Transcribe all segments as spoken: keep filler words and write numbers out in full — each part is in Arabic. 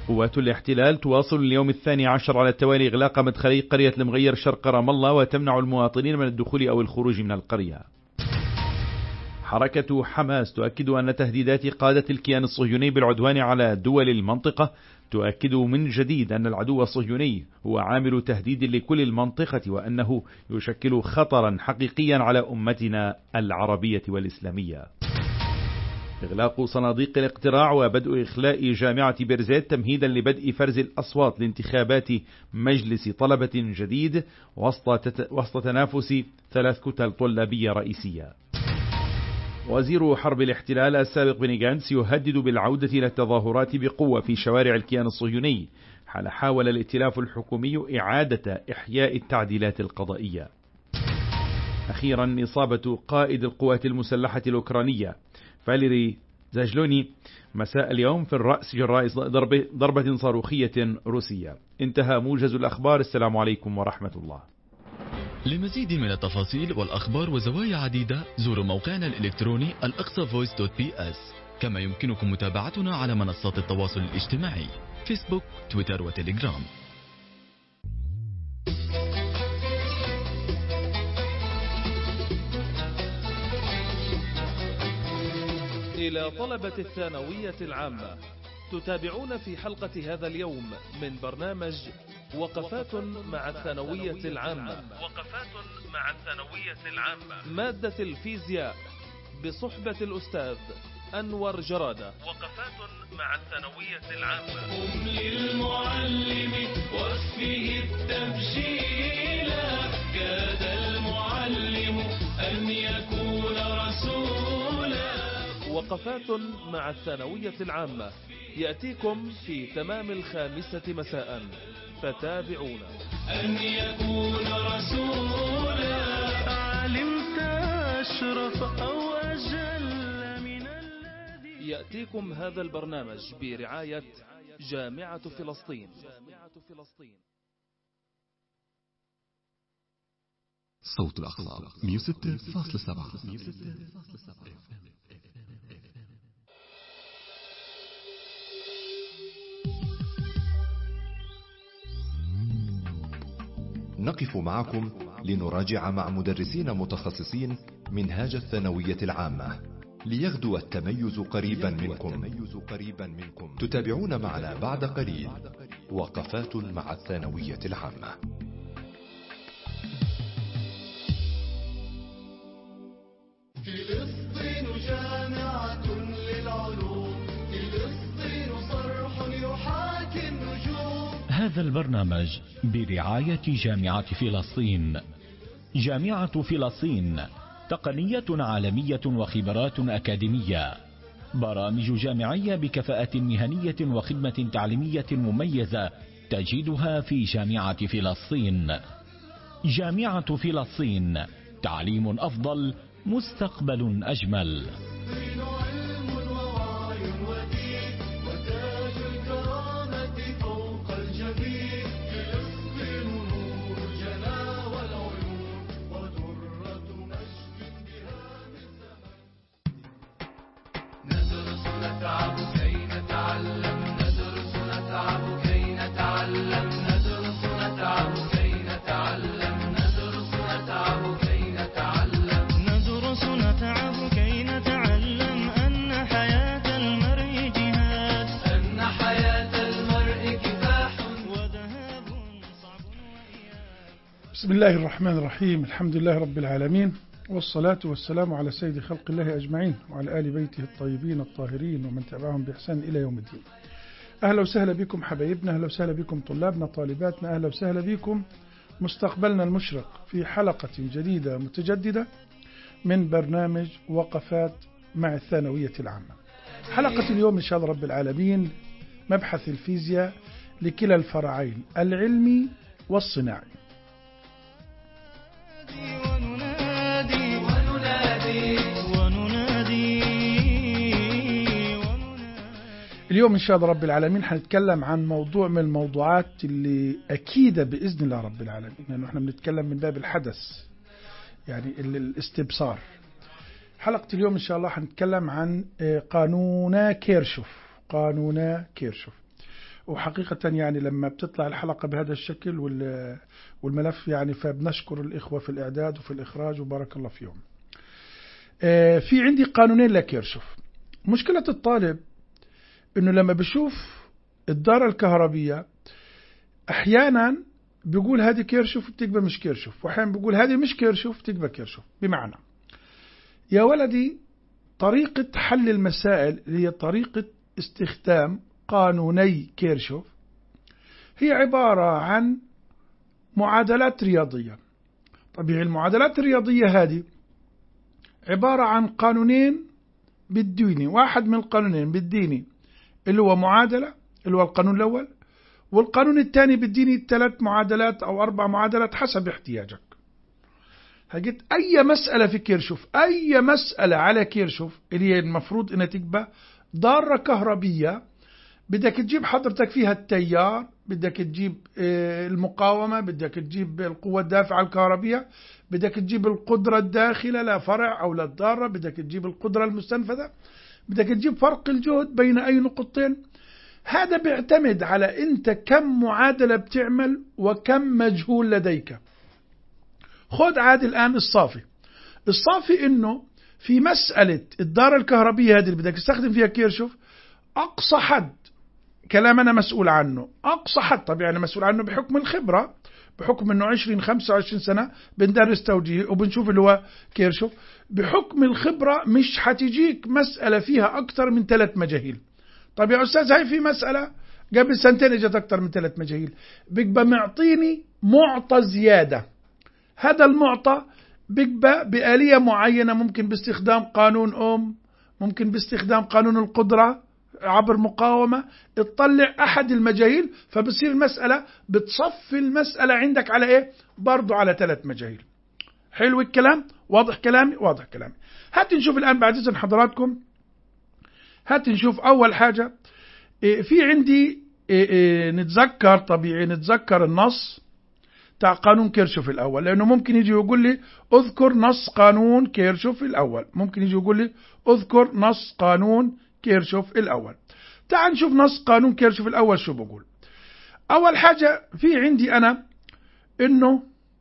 قوات الاحتلال تواصل اليوم الثاني عشر على التوالي إغلاق مدخلي قرية المغير شرق رام الله، وتمنع المواطنين من الدخول أو الخروج من القرية. حركة حماس تؤكد أن تهديدات قادة الكيان الصهيوني بالعدوان على دول المنطقة تؤكد من جديد أن العدو الصهيوني هو عامل تهديد لكل المنطقة، وأنه يشكل خطرا حقيقيا على أمتنا العربية والإسلامية. إغلاق صناديق الاقتراع وبدء إخلاء جامعة بيرزيت تمهيدا لبدء فرز الأصوات لانتخابات مجلس طلبة جديد وسط وسط تنافس ثلاث كتل طلابية رئيسية. وزير حرب الاحتلال السابق بني جانتس يهدد بالعودة إلى التظاهرات بقوة في شوارع الكيان الصهيوني حال حاول الائتلاف الحكومي إعادة إحياء التعديلات القضائية. أخيرا إصابة قائد القوات المسلحة الأوكرانية فاليري زاجلوني مساء اليوم في الرأس جراء ضربة صاروخية روسية. انتهى موجز الأخبار. السلام عليكم ورحمة الله. لمزيد من التفاصيل والأخبار وزوايا عديدة زوروا موقعنا الإلكتروني الأقصى فويس دوت بي اس، كما يمكنكم متابعتنا على منصات التواصل الاجتماعي فيسبوك، تويتر وتليجرام. إلى طلبة الثانوية العامة، تتابعون في حلقة هذا اليوم من برنامج وقفات مع الثانوية العامة وقفات مع الثانوية العامة مادة الفيزياء بصحبة الأستاذ أنور جرادة. وقفات مع الثانوية العامة. قم للمعلم واسفه التبجيل، كاد المعلم أن يكون رسولا. وقفات مع الثانوية العامة يأتيكم في تمام الخامسة مساء، فتابعونا. أن يكون رسولا علمت أشرف أو أجل من الذي. يأتيكم هذا البرنامج برعاية جامعة فلسطين. صوت الأقصى مية وستة فاصلة سبعة. نقف معكم لنراجع مع مدرسين متخصصين منهاج الثانوية العامة ليغدو التميز قريبا منكم. تتابعون معنا بعد قليل وقفات مع الثانوية العامة. فلسطين جامعة للعلوم، فلسطين صرح يحاكي النجوم. هذا البرنامج برعاية جامعة فلسطين. جامعة فلسطين تقنية عالمية وخبرات أكاديمية، برامج جامعية بكفاءة مهنية وخدمة تعليمية مميزة تجدها في جامعة فلسطين. جامعة فلسطين، تعليم أفضل، مستقبل أجمل. بسم الله الرحمن الرحيم. الحمد لله رب العالمين، والصلاة والسلام على سيد خلق الله أجمعين وعلى آل بيته الطيبين الطاهرين ومن تبعهم بإحسان إلى يوم الدين. أهلا وسهلا بكم حبايبنا، أهلا وسهلا بكم طلابنا طالباتنا، أهلا وسهلا بكم مستقبلنا المشرق في حلقة جديدة متجددة من برنامج وقفات مع الثانوية العامة. حلقة اليوم إن شاء الله رب العالمين مبحث الفيزياء لكلا الفرعين العلمي والصناعي. اليوم إن شاء الله رب العالمين حنتكلم عن موضوع من الموضوعات اللي أكيدة بإذن الله رب العالمين، لأنه يعني احنا بنتكلم من باب الحدث، يعني الاستبصار. حلقة اليوم إن شاء الله حنتكلم عن قانونا كيرشوف. قانونا كيرشوف وحقيقة يعني لما بتطلع الحلقة بهذا الشكل والملف يعني فبنشكر الإخوة في الإعداد وفي الإخراج وبارك الله فيهم. في عندي قانونين لكيرشوف. مشكلة الطالب إنه لما بشوف الدارة الكهربية أحيانا بيقول هذه كيرشوف بتقبل مش كيرشوف، وأحيانا بيقول هذه مش كيرشوف بتقبل كيرشوف. بمعنى يا ولدي طريقة حل المسائل هي طريقة استخدام قانوني كيرشوف هي عبارة عن معادلات رياضية. طبيعي المعادلات الرياضية هذه عبارة عن قانونين بالديني، واحد من القانونين بالديني اللي هو معادلة اللي هو القانون الأول، والقانون الثاني بالديني ثلاث معادلات أو أربع معادلات حسب احتياجك. هجيت أي مسألة في كيرشوف، أي مسألة على كيرشوف اللي هي المفروض إنها تبقى ضارة كهربية، بدك تجيب حضرتك فيها التيار، بدك تجيب المقاومة، بدك تجيب القوة الدافعة الكهربية، بدك تجيب القدرة الداخلة لا فرع أو لا الضارة، بدك تجيب القدرة المستنفذة، بدك تجيب فرق الجهد بين أي نقطتين. هذا بيعتمد على أنت كم معادلة بتعمل وكم مجهول لديك. خذ عاد الآن الصافي. الصافي إنه في مسألة الدارة الكهربية هذه اللي بدك تستخدم فيها كيرشوف أقصى حد كلام أنا مسؤول عنه، أقصى حد طبيعي أنا مسؤول عنه بحكم الخبرة، بحكم أنه عشرين خمسة وعشرين سنة بندرس توجيه وبنشوف اللي هو كيرشوف. بحكم الخبرة مش حتجيك مسألة فيها أكثر من ثلاث مجاهيل. طب يا أستاذ هاي في مسألة قبل سنتين اجت أكثر من ثلاث مجاهيل، بيبقى معطيني معطى زيادة. هذا المعطى بيبقى بآلية معينة، ممكن باستخدام قانون أوم، ممكن باستخدام قانون القدرة عبر مقاومة، تطلع أحد المجاهيل، فبصير المسألة بتصفي المسألة عندك على إيه؟ برضو على ثلاث مجاهيل. حلو الكلام؟ واضح كلامي؟ واضح كلامي. هات نشوف الآن بعد إذن حضراتكم، هات نشوف أول حاجة في عندي نتذكر طبيعي نتذكر النص تاع قانون كيرشوف الأول، لأنه ممكن يجي يقول لي أذكر نص قانون كيرشوف الأول، ممكن يجي يقول لي أذكر نص قانون كيرشوف الأول. تعال نشوف نص قانون كيرشوف الأول شو بقول. أول حاجة في عندي أنا إنه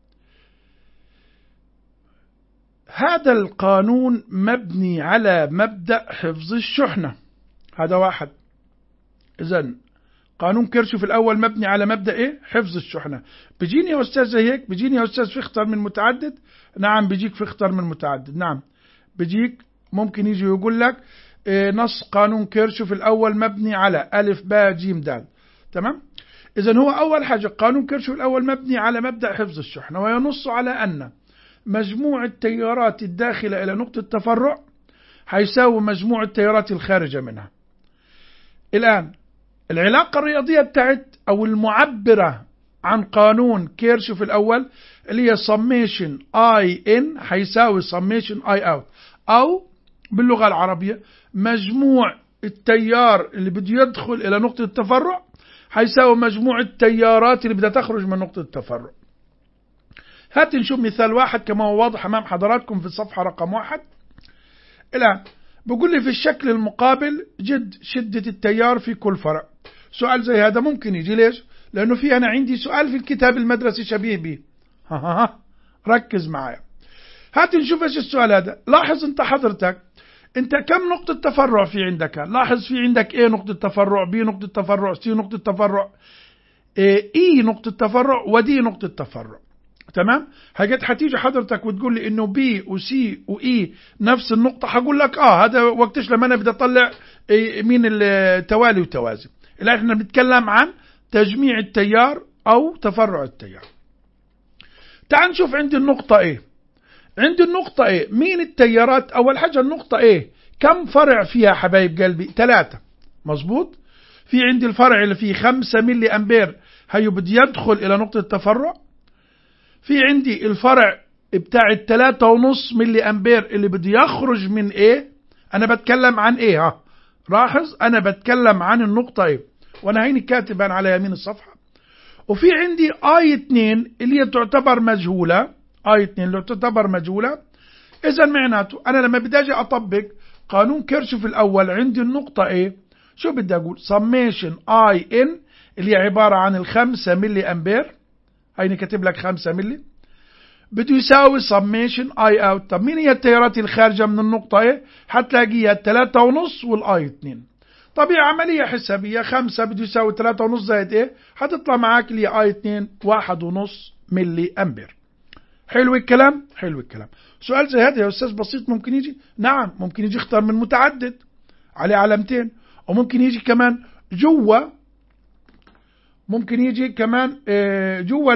هذا القانون مبني على مبدأ حفظ الشحنة، هذا واحد. إذن قانون كيرشوف الأول مبني على مبدأ إيه؟ حفظ الشحنة. بيجيني يا أستاذ زي هيك، بيجيني يا أستاذ في اختر من متعدد؟ نعم بيجيك في اختر من متعدد، نعم بيجيك. ممكن يجي يقول لك إيه نص قانون كيرشوف الأول مبني على ألف باء جيم دال، تمام؟ إذن هو أول حاجة قانون كيرشوف الأول مبني على مبدأ حفظ الشحنة، وينص على أن مجموع التيارات الداخلة إلى نقطة تفرع هيساوي مجموع التيارات الخارجة منها. الآن العلاقة الرياضية بتاعت أو المعبرة عن قانون كيرشوف الأول اللي هي summation I in هيساوي summation I out، أو باللغة العربية مجموع التيار اللي بده يدخل إلى نقطة التفرع هيساوي مجموع التيارات اللي بدها تخرج من نقطة التفرع. هات نشوف مثال واحد كما هو واضح أمام حضراتكم في الصفحة رقم واحد. الآن بقول لي في الشكل المقابل جد شدة التيار في كل فرع. سؤال زي هذا ممكن يجي ليش؟ لأنه في أنا عندي سؤال في الكتاب المدرسي شبيه به. ها ها ها ركز معايا. هات نشوف إيش السؤال هذا. لاحظ أنت حضرتك أنت كم نقطة تفرع في عندك؟ لاحظ في عندك A نقطة تفرع، B نقطة تفرع، C نقطة تفرع، E نقطة تفرع، ودي نقطة تفرع. تمام؟ هجت حتيجي حضرتك وتقول لي انه بي وسي واي نفس النقطة، هقول لك اه هذا وقتش لما انا بدي اطلع مين التوالي وتوازي. الان احنا بنتكلم عن تجميع التيار او تفرع التيار. تعال نشوف عندي النقطة ايه. عندي النقطة ايه مين التيارات؟ اول حاجة النقطة ايه كم فرع فيها حبايب قلبي؟ ثلاثة، مظبوط. في عندي الفرع اللي فيه خمسة ملي امبير هيو بدي يدخل الى نقطة التفرع. في عندي الفرع بتاع الثلاثة ونص ملي أمبير اللي بدي يخرج من إيه. أنا بتكلم عن إيه؟ ها لاحظ أنا بتكلم عن النقطة إيه، وأنا هيني كاتبا على يمين الصفحة. وفي عندي آي اثنين اللي هي تعتبر مجهولة، آي اثنين اللي تعتبر مجهولة. إذا معناته أنا لما بدي أجي أطبق قانون كيرشوف الأول عندي النقطة إيه، شو بدي أقول؟ summation I in اللي هي عبارة عن الخمسة ملي أمبير، هيني كاتب لك خمسة ملي، بده يساوي سميشن اي اوت. طب مين هي التيارات الخارجة من النقطة ايه؟ هتلاقيها ثلاثة ونص والاي اثنين. طبيعي عملية حسابية، خمسة بده يساوي ثلاثة ونص زائد ايه؟ هتطلع معاك اللي اي اثنين واحد ونص ملي امبير. حلو الكلام؟ حلو الكلام. سؤال زي هذا يا أستاذ بسيط ممكن يجي؟ نعم ممكن يجي اختار من متعدد عليه علامتين، وممكن يجي كمان جوا، ممكن يجي كمان جوا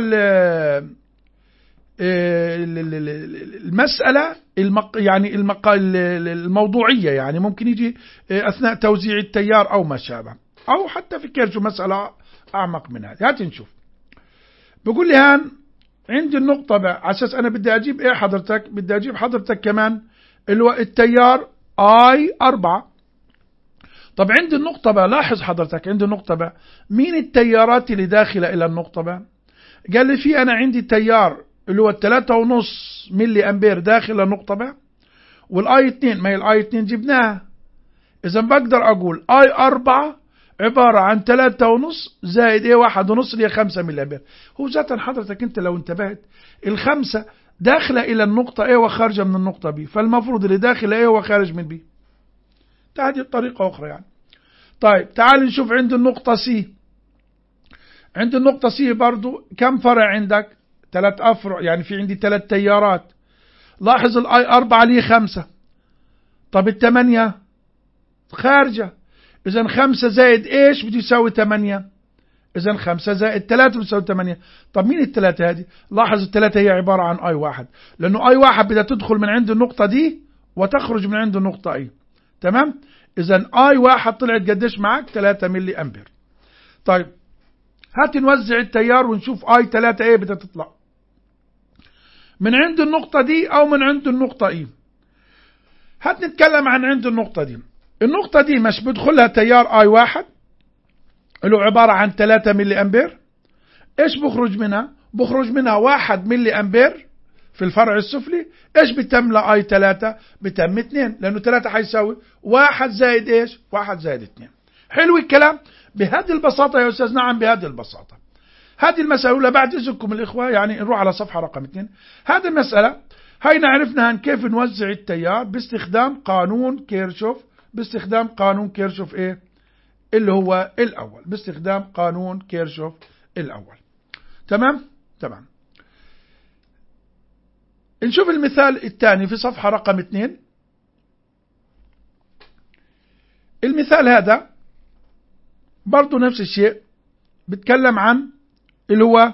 المسألة المق... يعني المق... الموضوعية، يعني ممكن يجي أثناء توزيع التيار أو ما شابه، أو حتى في كيرشو مسألة أعمق من هذه. هات نشوف. بقول لي هان عندي النقطة بقى، على أساس أنا بدي أجيب إيه حضرتك؟ بدي أجيب حضرتك كمان اللي هو التيار آي أربعة. طب عندي النقطة بقى، لاحظ حضرتك عندي النقطة بقى، مين التيارات اللي داخلة إلى النقطة بقى؟ قال لي في أنا عندي تيار اللي هو الثلاثة ونص ملي أمبير داخل النقطة بقى، والآي اثنين، ما هي الآي اثنين جبناها، إذا بقدر أقول آي أربعة عبارة عن ثلاثة ونص زائد إيه واحد ونص اللي هي خمسة ملي أمبير. هو ذاتا حضرتك أنت لو انتبهت الخمسة داخلة إلى النقطة A وخارجة من النقطة B، فالمفروض اللي داخل A وخارج من B. هذه طريقة أخرى يعني. طيب تعال نشوف عند النقطة C. عند النقطة C برضو كم فرع عندك؟ ثلاث أفرع، يعني في عندي ثلاث تيارات. لاحظ الآي أربعة ليه خمسة، طب الثمانية خارجة، إذن خمسة زائد إيش بده يساوي ثمانية، إذن خمسة زائد ثلاثة بده يساوي ثمانية. طب مين الثلاثة هذه؟ لاحظ الثلاثة هي عبارة عن آي واحد، لأنه آي واحد بدها تدخل من عند النقطة دي وتخرج من عند النقطة إيه. تمام؟ إذن آي واحد طلعت قديش معك؟ ثلاثة ملي أمبير. طيب هات نوزع التيار ونشوف آي ثلاثة إيه بدها تطلع من عند النقطة دي أو من عند النقطة إيه. هات نتكلم عن عند النقطة دي. النقطة دي مش بدخلها تيار آي واحد اللي هو عبارة عن ثلاثة ملي أمبير. إيش بخرج منها؟ بخرج منها واحد ملي أمبير في الفرع السفلي. إيش بتم لآي ثلاثة؟ بتم اثنين، لأنه ثلاثة حيساوي واحد زائد إيش؟ واحد زائد اثنين. حلو الكلام؟ بهذه البساطة يا أستاذ. نعم بهذه البساطة. هذه المسألة الأولى بعد إذنكم الإخوة، يعني نروح على صفحة رقم اثنين. هذه المسألة هاي عرفنا كيف نوزع التيار باستخدام قانون كيرشوف، باستخدام قانون كيرشوف إيه؟ اللي هو الأول، باستخدام قانون كيرشوف الأول. تمام؟ تمام. نشوف المثال الثاني في صفحة رقم اثنين. المثال هذا برضو نفس الشيء، بتكلم عن اللي هو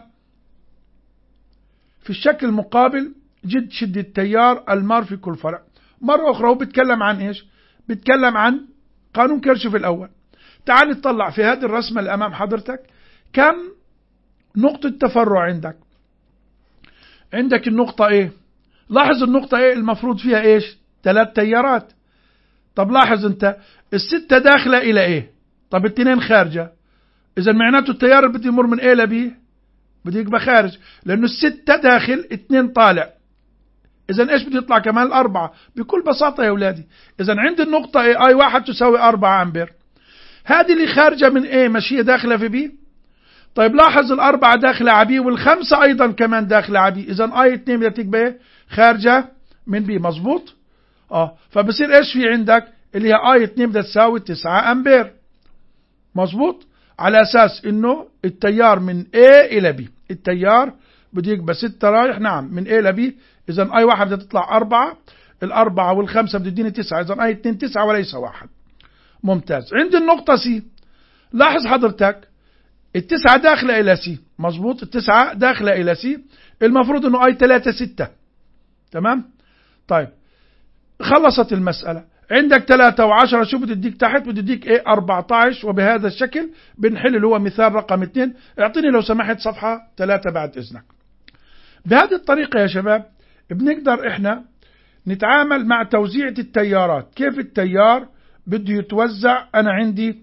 في الشكل المقابل جد شدة التيار المار في كل فرع. مرة أخرى هو بتكلم عن إيش؟ بتكلم عن قانون كيرشوف الأول. تعال نطلع في هذه الرسمة اللي أمام حضرتك كم نقطة تفرع عندك. عندك النقطة إيه؟ لاحظ النقطة إيه المفروض فيها إيش؟ ثلاث تيارات. طب لاحظ أنت الستة داخلة إلى إيه؟ طب الاثنين خارجة، إذا معناته التيار اللي بده يمر من A ل B بده يبقى خارج، لأنه الستة داخل اثنين طالع، إذا إيش بده يطلع كمان الأربعة. بكل بساطة يا أولادي، إذا عند النقطة A آي واحد تساوي أربعة أمبير. هذه اللي خارجة من A مش هي داخلة في B؟ طيب لاحظ الأربعة داخلة على B والخمسة أيضا كمان داخلة على B، إذا آي اثنين بدها تبقى خارجة من B. مظبوط؟ آه فبصير إيش في عندك اللي هي آي اثنين بدها تساوي تسعة أمبير. مظبوط؟ على أساس إنه التيار من A إلى B، التيار بده يبقى ستة رايح، نعم من A إلى B، إذا آي واحد بدها تطلع أربعة، الأربعة والخمسة بده يديني تسعة، إذا آي اثنين تسعة وليس واحد. ممتاز. عند النقطة C لاحظ حضرتك التسعة داخلة إلى C. مظبوط؟ التسعة داخلة إلى C، المفروض إنه آي ثلاثة ستة. تمام؟ طيب خلصت المسألة. عندك ثلاثة وعشرة، شو بده يديك تحت؟ بده يديك ايه؟ أربعة عشر. وبهذا الشكل بنحل اللي هو مثال رقم اثنين. اعطيني لو سمحت صفحة ثلاثة بعد إذنك. بهذه الطريقة يا شباب بنقدر احنا نتعامل مع توزيع التيارات. كيف التيار بده يتوزع؟ أنا عندي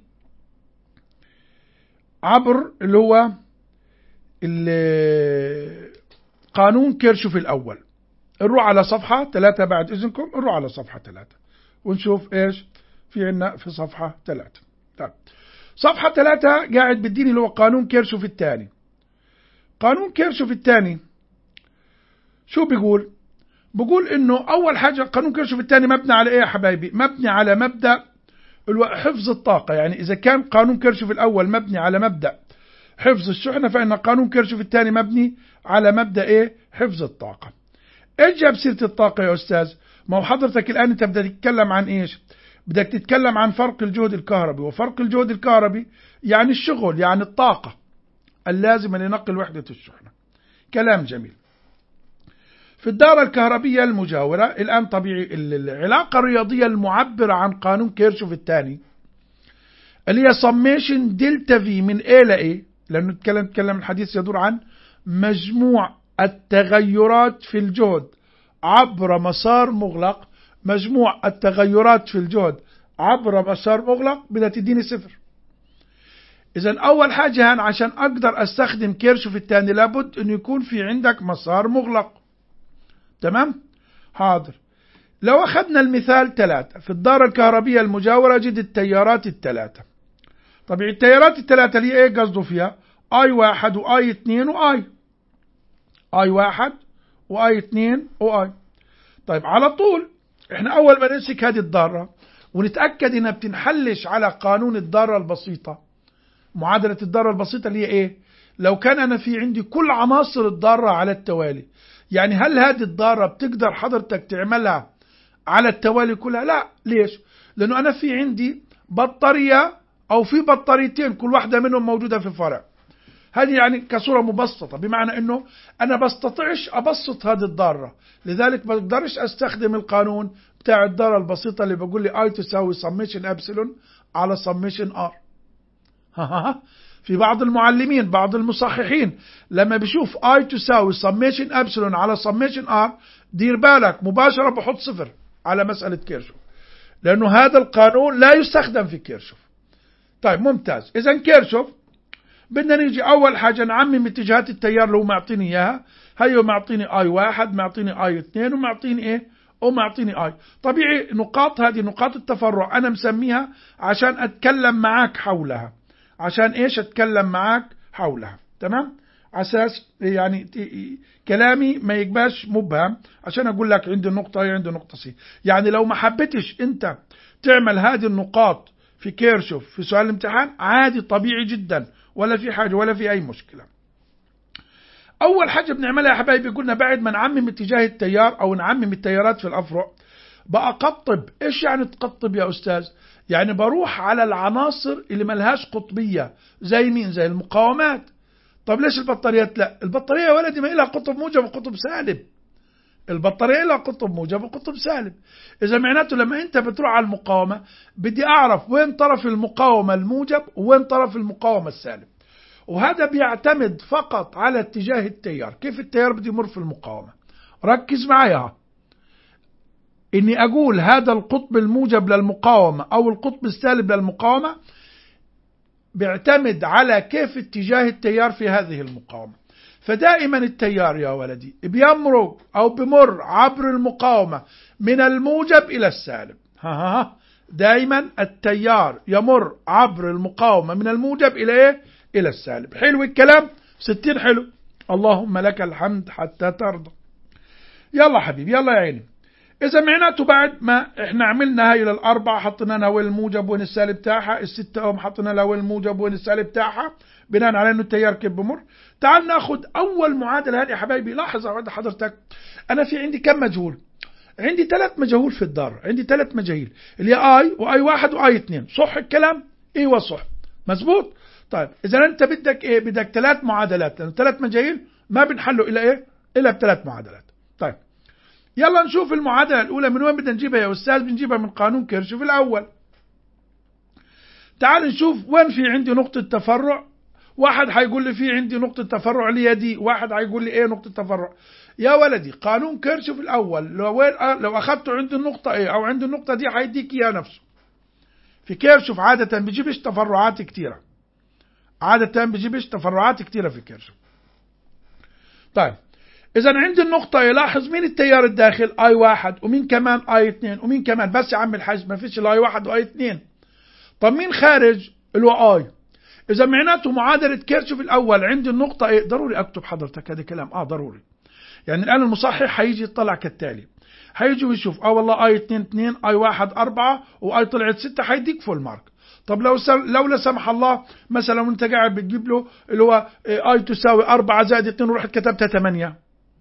عبر اللي هو قانون كيرشوف الأول. نروح على صفحة ثلاثة بعد إذنكم، نروح على صفحة ثلاثة ونشوف إيش في عنا في صفحة ثلاثة. طيب صفحة ثلاثة قاعد بديني اللي هو قانون كيرشوف الثاني. قانون كيرشوف الثاني شو بيقول؟ بقول انه اول حاجة قانون كيرشوف الثاني مبني على ايه يا حبايبي؟ مبني على مبدأ حفظ الطاقة. يعني اذا كان قانون كيرشوف الاول مبني على مبدأ حفظ الشحنة، فان قانون كيرشوف الثاني مبني على مبدأ ايه؟ حفظ الطاقة. ايش جاب سيرة الطاقة يا استاذ؟ ما هو حضرتك الان انت بدك تتكلم عن ايش؟ بدك تتكلم عن فرق الجهد الكهربي، وفرق الجهد الكهربي يعني الشغل، يعني الطاقة اللازمة لنقل وحدة الشحنة. كلام جميل. في الدارة الكهربية المجاورة الآن طبيعي العلاقة الرياضية المعبرة عن قانون كيرشوف الثاني اللي هي summation دلتا في من A ل A، لأنه نتكلم نتكلم الحديث يدور عن مجموع التغيرات في الجهد عبر مسار مغلق. مجموع التغيرات في الجهد عبر مسار مغلق بدها تديني صفر. إذن أول حاجة هان عشان أقدر أستخدم كيرشوف الثاني لابد أن يكون في عندك مسار مغلق. تمام؟ حاضر. لو أخذنا المثال ثلاثة في الدارة الكهربية المجاورة جد التيارات الثلاثة. طبيعي التيارات الثلاثة اللي ايه قصده فيها؟ اي واحد واي اثنين واي. اي واحد واي اثنين واي. طيب على طول احنا اول ما نمسك هذه الدارة ونتأكد انها بتنحلش على قانون الدارة البسيطة، معادلة الدارة البسيطة اللي هي ايه؟ لو كان انا في عندي كل عناصر الدارة على التوالي، يعني هل هذه الدارة بتقدر حضرتك تعملها على التوالي كلها؟ لا. ليش؟ لانه انا في عندي بطارية او في بطاريتين كل واحدة منهم موجودة في فرع. هذه يعني كصورة مبسطة، بمعنى انه انا بستطيعش ابسط هذه الدارة، لذلك ما بقدرش استخدم القانون بتاع الدارة البسيطة اللي بقول لي اي تساوي سميشن ابسلون على سميشن ار. في بعض المعلمين بعض المصححين لما بيشوف اي تساوي سميشن ابسلون على سميشن ار دير بالك مباشرة بحط صفر على مسألة كيرشوف، لانه هذا القانون لا يستخدم في كيرشوف. طيب ممتاز. اذا كيرشوف بدنا نيجي اول حاجة نعمم اتجاهات التيار اللي هو معطيني اياها. هيو معطيني اي واحد، معطيني اي اثنين، ومعطيني ايه؟ ومعطيني اي. طبيعي نقاط هذه نقاط التفرع انا مسميها عشان اتكلم معاك حولها. عشان ايش اتكلم معاك حولها؟ تمام؟ اساس يعني كلامي ما يبقاش مبهم، عشان اقول لك عندي النقطة هي عندي نقطة سي. يعني لو ما حبيتش انت تعمل هذه النقاط في كيرشوف في سؤال الامتحان عادي طبيعي جدا، ولا في حاجة ولا في اي مشكلة. اول حاجة بنعملها يا حبايبي قلنا بعد ما نعمم اتجاه التيار او نعمم التيارات في الافرع بقطب. ايش يعني تقطب يا استاذ؟ يعني بروح على العناصر اللي ملهاش قطبية. زي مين؟ زي المقاومات. طب ليش البطاريات لا؟ البطارية يا ولدي ما لها قطب موجب وقطب سالب. البطارية لها قطب موجب وقطب سالب. إذا معناته لما أنت بتروح على المقاومة بدي أعرف وين طرف المقاومة الموجب وين طرف المقاومة السالب، وهذا بيعتمد فقط على اتجاه التيار. كيف التيار بدي يمر في المقاومة؟ ركز معايا. إني أقول هذا القطب الموجب للمقاومة أو القطب السالب للمقاومة بيعتمد على كيف اتجاه التيار في هذه المقاومة. فدائما التيار يا ولدي بيمرق أو بمر عبر المقاومة من الموجب إلى السالب. ها ها دائما التيار يمر عبر المقاومة من الموجب إلى إيه؟ إلى السالب. حلو الكلام؟ ستين حلو. اللهم لك الحمد حتى ترضى. يلا حبيبي يلا يا عيني. إذا معناته بعد ما إحنا عملنا هاي للأربعة حطينا لها وين الموجب وين السالب تاعها، الستة أوم حطينا لها وين الموجب وين السالب تاعها بناء على إنه التيار كيف بمر. تعال ناخد أول معادلة هذه يا حبايبي. لاحظ عند حضرتك أنا في عندي كم مجهول؟ عندي ثلاث مجهول في الدار، عندي ثلاث مجاهيل اللي هي آي وآي واحد وآي اثنين. صح الكلام؟ إيوه صح مزبوط. طيب إذا أنت بدك إيه؟ بدك ثلاث معادلات، لأنه ثلاث مجاهيل ما بنحلوا إلا إيه؟ إلا بثلاث معادلات. طيب يلا نشوف المعادلة الأولى من وين بدنا نجيبها يا أستاذ؟ بنجيبها من قانون كيرشوف الأول. تعال نشوف وين في عندي نقطة تفرع. واحد هيقول لي في عندي نقطة تفرع لي دي، واحد هيقول لي إيه نقطة تفرع. يا ولدي قانون كيرشوف الأول لو وين لو أخذته عند النقطة إيه أو عند النقطة دي هيديك إياه نفسه. في كيرشوف عادة بيجيبش تفرعات كتيرة، عادة بيجيبش تفرعات كتيرة في كيرشوف. طيب إذا عندي النقطة يلاحظ مين التيار الداخل؟ آي واحد ومين كمان آي اثنين ومين كمان. بس يا عم الحاج ما فيش الآي واحد وآي اثنين. طب مين خارج؟ اللي هو آي. إذا معناته معادلة كيرشوف الأول عندي النقطة إيه؟ ضروري أكتب حضرتك هذا كلام آه ضروري. يعني الآن المصحح هيجي يطلع كالتالي، هيجي ويشوف اه والله آي اتنين اتنين آي واحد أربعة وآي طلعت ستة، هيديك فول مارك. طب لو لو لا سمح الله مثلا وانت قاعد بتجيب له اللي هو آي تساوي أربعة زائد اتنين ورحت كتبتها ثمانية،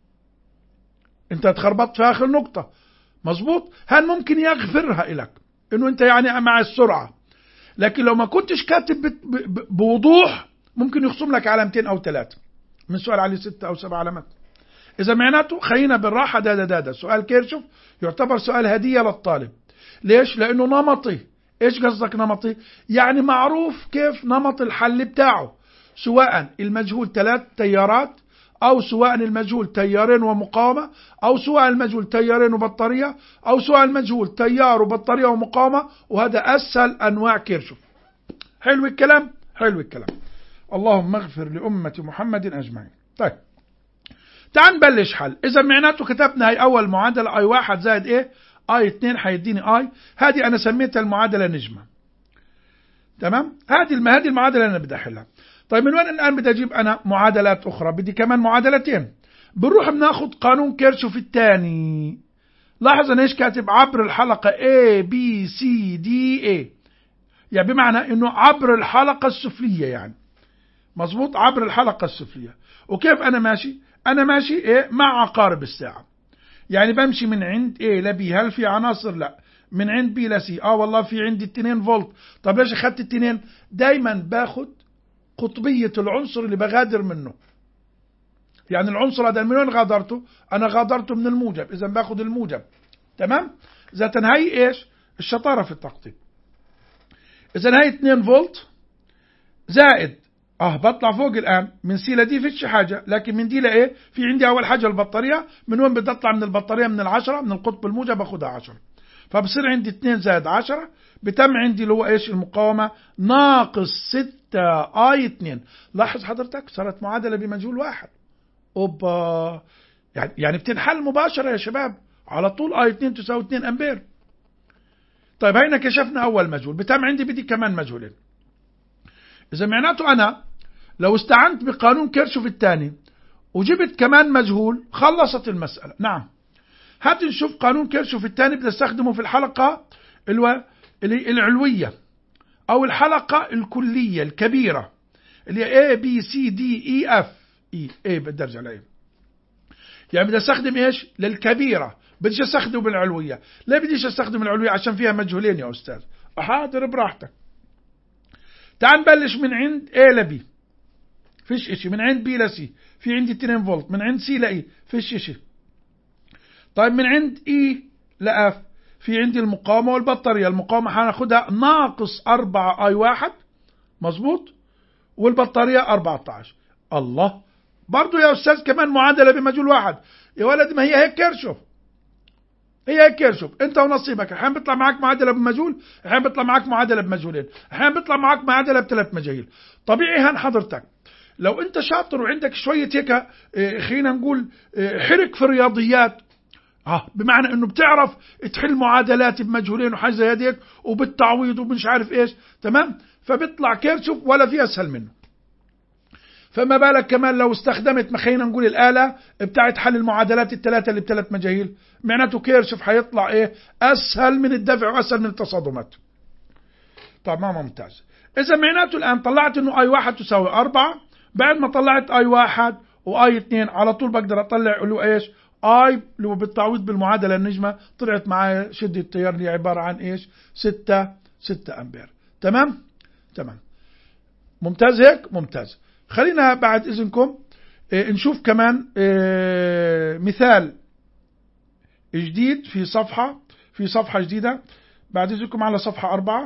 انت اتخربطت في آخر نقطة. مظبوط؟ هل ممكن يغفرها لك انه انت يعني مع السرعة، لكن لو ما كنتش كاتب بوضوح ممكن يخصم لك علامتين او ثلاثة من سؤال عليه ستة او سبع علامات. اذا معناته خلينا بالراحة، دادا دادا سؤال كيرشوف يعتبر سؤال هدية للطالب. ليش؟ لانه نمطي. ايش قصدك نمطي؟ يعني معروف كيف نمط الحل بتاعه، سواء المجهول ثلاث تيارات، او سواء المجهول تيارين ومقاومة، او سواء المجهول تيارين وبطارية، او سواء المجهول تيار وبطارية ومقاومة، وهذا اسهل انواع كيرشوف. حلو الكلام؟ حلو الكلام. اللهم اغفر لأمة محمد اجمعين. طيب تعال نبلش حل. اذا معناته كتبنا هي اول معادلة اي واحد زائد ايه اي اتنين هيديني اي، هذه انا سميتها المعادلة نجمة. تمام؟ هذه هذه المعادلة انا بدي احلها. طيب من وين الان بدي اجيب انا معادلات اخرى؟ بدي كمان معادلتين. بنروح بناخذ قانون كيرشوف الثاني. لاحظ انا ايش كاتب؟ عبر الحلقة A B C D A، يعني بمعنى انه عبر الحلقة السفلية، يعني مظبوط عبر الحلقة السفلية. وكيف انا ماشي؟ انا ماشي ايه مع عقارب الساعة، يعني بمشي من عند A ل B. هل في عناصر؟ لا. من عند B ل C اه والله في عندي اتنين فولت. طب ليش اخذت اتنين؟ دايما باخد قطبية العنصر اللي بغادر منه. يعني العنصر هذا من وين غادرته؟ انا غادرته من الموجب، اذا باخد الموجب. تمام؟ اذا هي ايش؟ الشطارة في التقطيب. اذا هي اتنين فولت زائد اه بطلع فوق الان من سي لدي فيش حاجة، لكن من دي لايه في عندي اول حاجة البطارية. من وين بدي اطلع؟ من البطارية من العشرة، من القطب الموجب باخدها عشرة، فبصير عندي اتنين زائد عشرة، بتم عندي اللي هو ايش المقاومة ناقص ستة اي اتنين. لاحظ حضرتك صارت معادلة بمجهول واحد. اوبا، يعني يعني بتنحل مباشرة يا شباب على طول. اي اتنين تساوي اتنين امبير. طيب هينا كشفنا اول مجهول، بتم عندي بدي كمان مجهولين. اذا معناته انا لو استعنت بقانون كيرشوف الثاني وجبت كمان مجهول خلصت المسألة. نعم، هات نشوف قانون كيرشوف الثاني بدي استخدمه في الحلقة العلوية او الحلقة الكلية الكبيرة اللي هي A B C D E F E A بدي ارجع لها. يعني بدي استخدم ايش؟ للكبيرة، بديش استخدمه بالعلوية. ليه بديش استخدم العلوية؟ عشان فيها مجهولين يا استاذ. حاضر براحتك. تعال نبلش من عند A ل B فيش اشي، من عند B ل C في عندي اتنين فولت، من عند C ل E فيش اشي. طيب من عند E ل F في عندي المقاومة والبطارية. المقاومة هناخدها ناقص أربعة اي واحد، مظبوط، والبطارية أربعة عشر. الله، برضو يا أستاذ كمان معادلة بمجهول واحد. يا ولد ما هي هيك كيرشوف، هي هيك كيرشوف، انت ونصيبك. احيانا بيطلع معك معادلة بمجهول، احيانا بيطلع معك معادلة بمجهولين، احيانا بيطلع معك معادلة بثلاث مجاهيل. طبيعي هان حضرتك لو انت شاطر وعندك شوية هيك اه خلينا نقول اه حرك في الرياضيات، اه بمعنى انه بتعرف تحل معادلات بمجهولين وحاجة زي هيك وبالتعويض ومش عارف ايش، تمام، فبيطلع كيرشوف ولا في اسهل منه. فما بالك كمان لو استخدمت ما خلينا نقول الآلة بتاعت حل المعادلات الثلاثة اللي بثلاث مجاهيل، معناته كيرشوف حيطلع ايه اسهل من الدفع واسهل من التصادمات. طب ما ممتاز. اذا معناته الان طلعت انه اي واحد تساوي أربعة، بعد ما طلعت اي واحد واي اتنين على طول بقدر اطلع له ايش اي اللي هو بالتعويض بالمعادلة النجمة. طلعت معايا شدة التيار اللي عبارة عن ايش ستة ستة امبير. تمام تمام ممتاز هيك ممتاز. خلينا بعد إذنكم نشوف كمان مثال جديد في صفحة في صفحة جديدة بعد إذنكم على صفحة أربعة.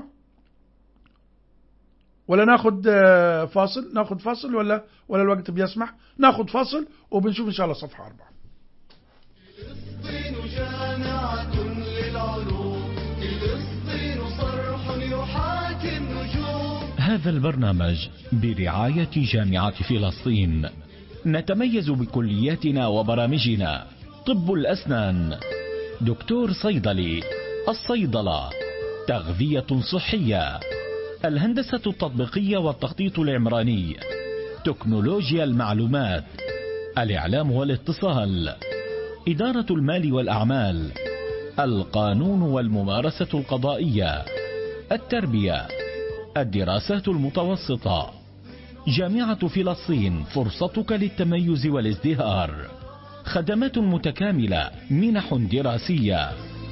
ولا ناخد فاصل؟ ناخد فاصل ولا ولا الوقت بيسمح؟ ناخد فاصل وبنشوف إن شاء الله صفحة أربعة. فلسطين جامعة للعلوم، فلسطين صرح يحاكي النجوم. هذا البرنامج برعاية جامعة فلسطين. نتميز بكلياتنا وبرامجنا: طب الأسنان، دكتور صيدلي، الصيدلة، تغذية صحية، الهندسة التطبيقية والتخطيط العمراني، تكنولوجيا المعلومات، الإعلام والاتصال، إدارة المال والأعمال، القانون والممارسة القضائية، التربية، الدراسات المتوسطة. جامعة فلسطين، فرصتك للتميز والازدهار. خدمات متكاملة، منح دراسية.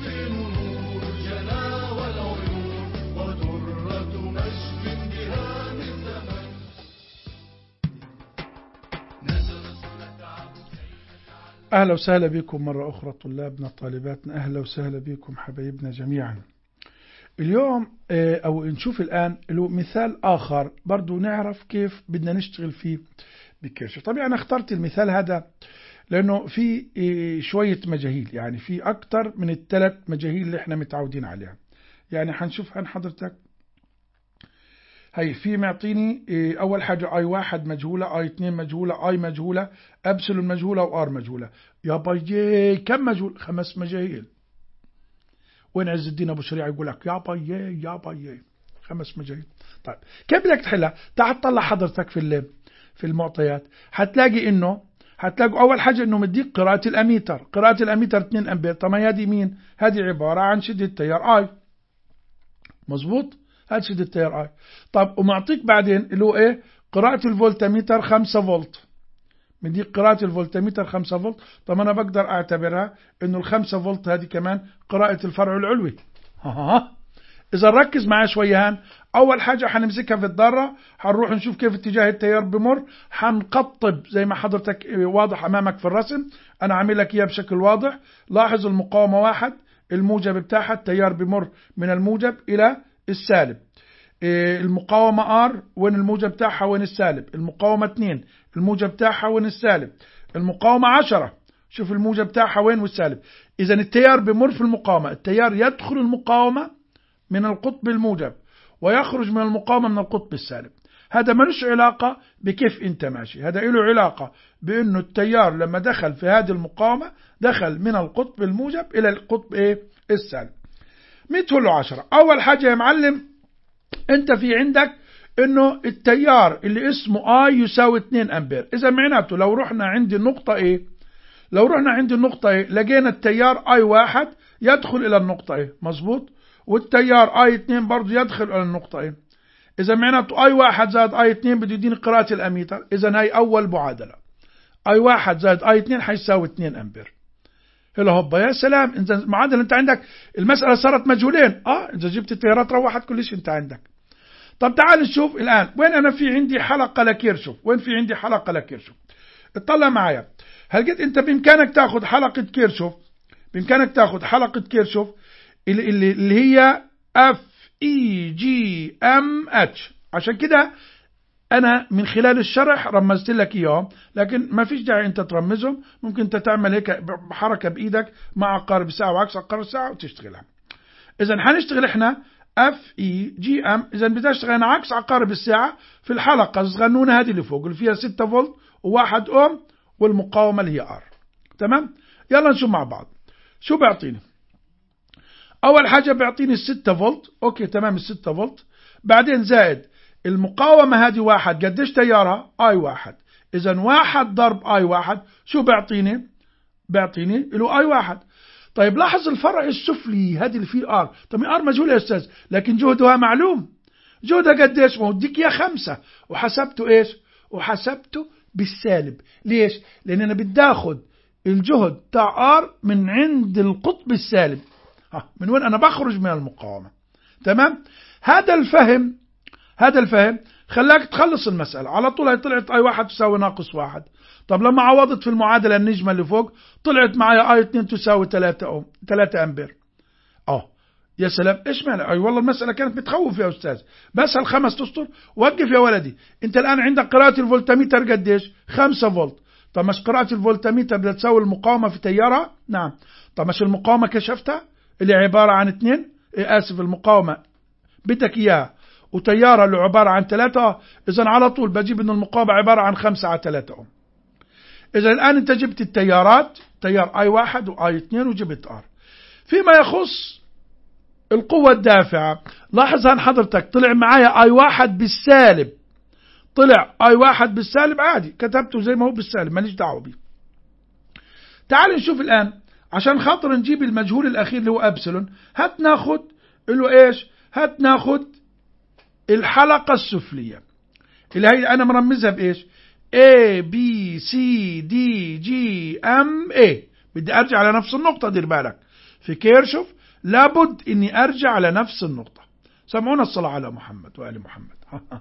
أهلا وسهلا بكم مرة أخرى طلابنا طالباتنا، أهلا وسهلا بكم حبايبنا جميعا. اليوم أو نشوف الآن له مثال آخر برضو نعرف كيف بدنا نشتغل فيه بكيرشوف. طبعا أنا اخترت المثال هذا لأنه في شوية مجاهيل، يعني في أكتر من الثلاث مجاهيل اللي احنا متعودين عليها. يعني هنشوف عن حضرتك هي في معطيني أول حاجة آي واحد مجهولة، آي اثنين مجهولة، آي مجهولة، أبسلون مجهولة، وآر مجهولة. يا بايي كم مجهول؟ خمس مجاهيل. وين عز الدين أبو شريع يقول لك يا بايي يا بايي خمس مجاهيل. طيب كيف بدك تحلها؟ تعال طلع حضرتك في في المعطيات، هتلاقي إنه هتلاقي أول حاجة إنه مديك قراءة الأميتر، قراءة الأميتر اثنين أمبير. طب ما هذه مين؟ هذه عبارة عن شدة التيار آي، مظبوط؟ هذا شدة التيار آي. طب ومعطيك بعدين اللي هو إيه؟ قراءة الفولتميتر خمسة فولت، مديك قراءة الفولتميتر خمسة فولت. طب أنا بقدر أعتبرها إنه الخمسة فولت هذه كمان قراءة الفرع العلوي. ها إذا ركز معي شوية هان، أول حاجة حنمسكها في الذرة، حنروح نشوف كيف اتجاه التيار بمر، حنقطب زي ما حضرتك واضح أمامك في الرسم، أنا عامل لك إياه بشكل واضح. لاحظ المقاومة واحد، الموجب بتاعها التيار بمر من الموجب إلى السالب. المقاومة R وين الموجب بتاعها وين السالب. المقاومة اثنين الموجب بتاعها وين السالب. المقاومة عشرة شوف الموجب بتاعها وين والسالب. إذا التيار بمر في المقاومة، التيار يدخل المقاومة من القطب الموجب ويخرج من المقاومة من القطب السالب. هذا ملوش علاقة بكيف انت ماشي، هذا له علاقة بأنه التيار لما دخل في هذه المقاومة دخل من القطب الموجب إلى القطب ايه السالب. مئة له عشرة. أول حاجة يا معلم انت في عندك انه التيار اللي اسمه اي يساوي اثنين امبير. اذا معناته لو رحنا عند النقطة ايه لو رحنا عند النقطة ايه لقينا التيار اي واحد يدخل الى النقطة ايه، مظبوط، والتيار اي اثنين برضه يدخل الى النقطة ايه. اذا معناته اي واحد زائد اي اثنين بده يديني قراءة الاميتر. اذا هاي اول معادلة، اي واحد زائد اي اثنين حيساوي اثنين امبير. هلا هوبا يا سلام، اذا المعادلة انت عندك المسألة صارت مجهولين. اه اذا جبت التيارات روحت كل شيء انت عندك. طب تعال نشوف الآن وين أنا في عندي حلقة لكيرشوف، وين في عندي حلقة لكيرشوف. اطلع معايا، هل قد أنت بإمكانك تأخذ حلقة كيرشوف، بإمكانك تأخذ حلقة كيرشوف اللي, اللي, اللي هي اف اي جي ام اتش. عشان كده أنا من خلال الشرح رمزت لك إياه، لكن ما فيش داعي أنت ترمزهم، ممكن أنت تعمل هيك بحركة بإيدك مع عقارب الساعة وعكس عقارب الساعة وتشتغلها. إذا حنشتغل إحنا اف اي جي ام. اذا بدي اشتغل عكس عقارب الساعه في الحلقه الصغنونه هذه اللي فوق اللي فيها ستة فولت وواحد اوم والمقاومه اللي هي ار. تمام، يلا نشوف مع بعض شو بيعطيني. اول حاجه بيعطيني ستة فولت، اوكي تمام، ستة فولت، بعدين زائد المقاومه هذه واحد، قديش تيارها اي واحد. اذا واحد ضرب اي واحد شو بيعطيني؟ بيعطيني له اي واحد. طيب لاحظ الفرع السفلي هذه اللي فيه ار. طب ار مجهول يا استاذ، لكن جهدها معلوم. جهدها قديش؟ ما هو اديك يا خمسة، وحسبته ايش؟ وحسبته بالسالب. ليش؟ لان انا بدي اخذ الجهد تاع ار من عند القطب السالب. ها من وين انا بخرج من المقاومه. تمام، هذا الفهم هذا الفهم خلاك تخلص المساله على طول. هي طلعت اي واحد تساوي ناقص واحد. طب لما عوضت في المعادلة النجمة اللي فوق طلعت معايا اي اثنين تساوي ثلاثة اوم، ثلاثة امبير. اه يا سلام، ايش معنى؟ اي والله المسألة كانت بتخوف يا استاذ، بس هالخمس تسطر. وقف يا ولدي، انت الان عندك قراءة الفولتميتر قديش؟ خمسة فولت. طب مش قراءة الفولتميتر بدها تساوي المقاومة في تيارها؟ نعم. طب مش المقاومة كشفتها اللي عبارة عن اثنين، إيه اسف المقاومة بدك اياها وتيارها اللي عبارة عن ثلاثة. اذا على طول بجيب ان المقاومة عبارة عن خمسة على ثلاثة اوم. إذا الآن أنت جبت التيارات، تيار آي واحد وآي اثنين وجبت آر. فيما يخص القوة الدافعة. لاحظ هان حضرتك طلع معايا اي واحد بالسالب، طلع اي واحد بالسالب عادي، كتبته زي ما هو بالسالب ماليش دعوه بيه. تعال نشوف الان عشان خاطر نجيب المجهول الاخير اللي هو ابسلون، هات ناخد اللي ايش، هات ناخد الحلقة السفلية اللي هي انا مرمزها بايش، A B C D G M A. بدي ارجع على نفس النقطة، دير بالك في كيرشوف لابد اني ارجع على نفس النقطة. سمعونا الصلاة على محمد وآل محمد.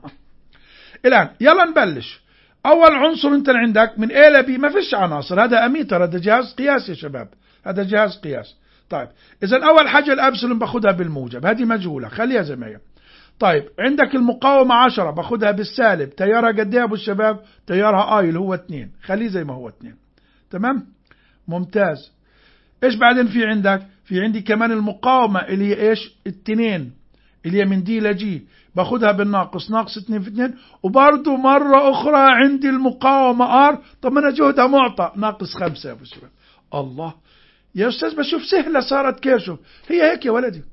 الان يلا نبلش. اول عنصر انت عندك من A ل B ما فيش عناصر، هذا اميتر، هذا جهاز قياس يا شباب، هذا جهاز قياس. طيب اذا اول حاجة الابسلون باخدها بالموجب، هذه مجهولة خليها زي ما هي. طيب عندك المقاومة عشرة باخدها بالسالب، تيارها قد ايه ابو الشباب، تيارها اي اللي هو اتنين، خليه زي ما هو اتنين. تمام ممتاز. ايش بعدين في عندك، في عندي كمان المقاومة اللي هي ايش اتنين، اللي هي من دي لجي باخدها بالناقص، ناقص اتنين في اتنين. وبرضو مرة اخرى عندي المقاومة ار، طب انا جهدها معطى ناقص خمسة يا ابو الشباب. الله يا استاذ بشوف سهلة صارت كيرشوف، هي هيك يا ولدي،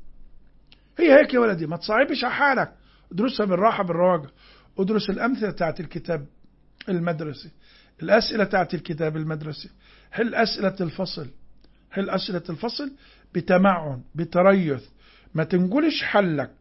هي هيك يا ولدي، ما تصعبش على حالك، ادرسها بالراحة بالرواقة. ادرس الأمثلة تاعت الكتاب المدرسي، الأسئلة تاعت الكتاب المدرسي، حل أسئلة الفصل، حل أسئلة الفصل بتمعن بتريث، ما تنقلش حلك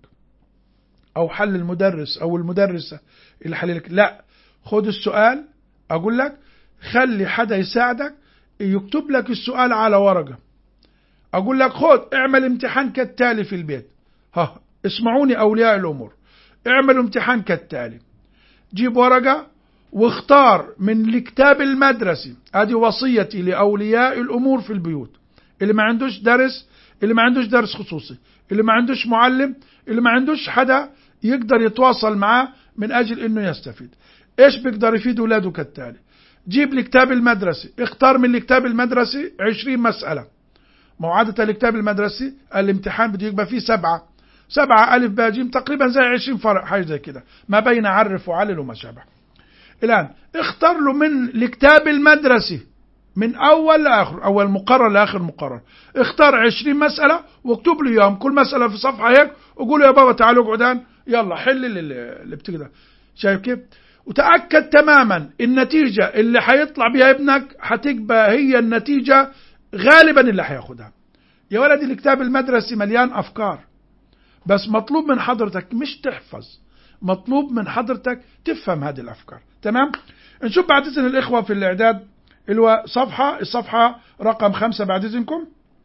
أو حل المدرس أو المدرسة اللي حللك، لا خد السؤال أقول لك خلي حدا يساعدك يكتب لك السؤال على ورقة، أقول لك خد اعمل امتحان كالتالي في البيت. ها اسمعوني أولياء الأمور، اعملوا امتحان كالتالي، جيب ورقة واختار من الكتاب المدرسي، هذه وصيتي لأولياء الأمور في البيوت، اللي ما عندوش درس، اللي ما عندوش درس خصوصي، اللي ما عندوش معلم، اللي ما عندوش حدا يقدر يتواصل معاه من أجل أنه يستفيد، إيش بيقدر يفيد أولاده كالتالي. جيب الكتاب المدرسي، اختار من الكتاب المدرسي عشرين مسألة، موعدة الكتاب المدرسي الامتحان بده يبقى فيه سبعة، سبعة ألف باء جيم تقريبا زي عشرين فرق حاجة زي كده، ما بين عرف وعلل وما شابه. الآن اختار له من الكتاب المدرسي من أول لآخر، أول مقرر لآخر مقرر، اختار عشرين مسألة واكتب له يوم كل مسألة في صفحة هيك، وقول له يا بابا تعالوا اقعدان يلا حل اللي بتقدر. شايف كيف؟ وتأكد تماما النتيجة اللي حيطلع بها ابنك حتبقى هي النتيجة غالبا اللي حياخدها. يا ولدي الكتاب المدرسي مليان أفكار، بس مطلوب من حضرتك مش تحفظ، مطلوب من حضرتك تفهم هذه الأفكار. تمام؟ نشوف بعد إذن الإخوة في الإعداد اللي هو صفحة الصفحة رقم خمسة بعد إذنكم.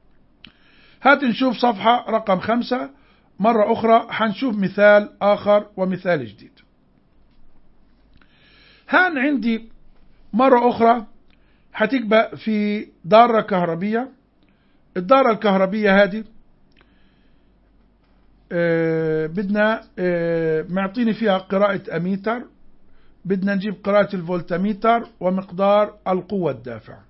هات نشوف صفحة رقم خمسة مرة أخرى، حنشوف مثال آخر ومثال جديد. هان عندي مرة أخرى حتبقى في دارة كهربية، الدارة الكهربية هذه آه بدنا آه معطيني فيها قراءة أميتر، بدنا نجيب قراءة الفولتميتر ومقدار القوة الدافعة.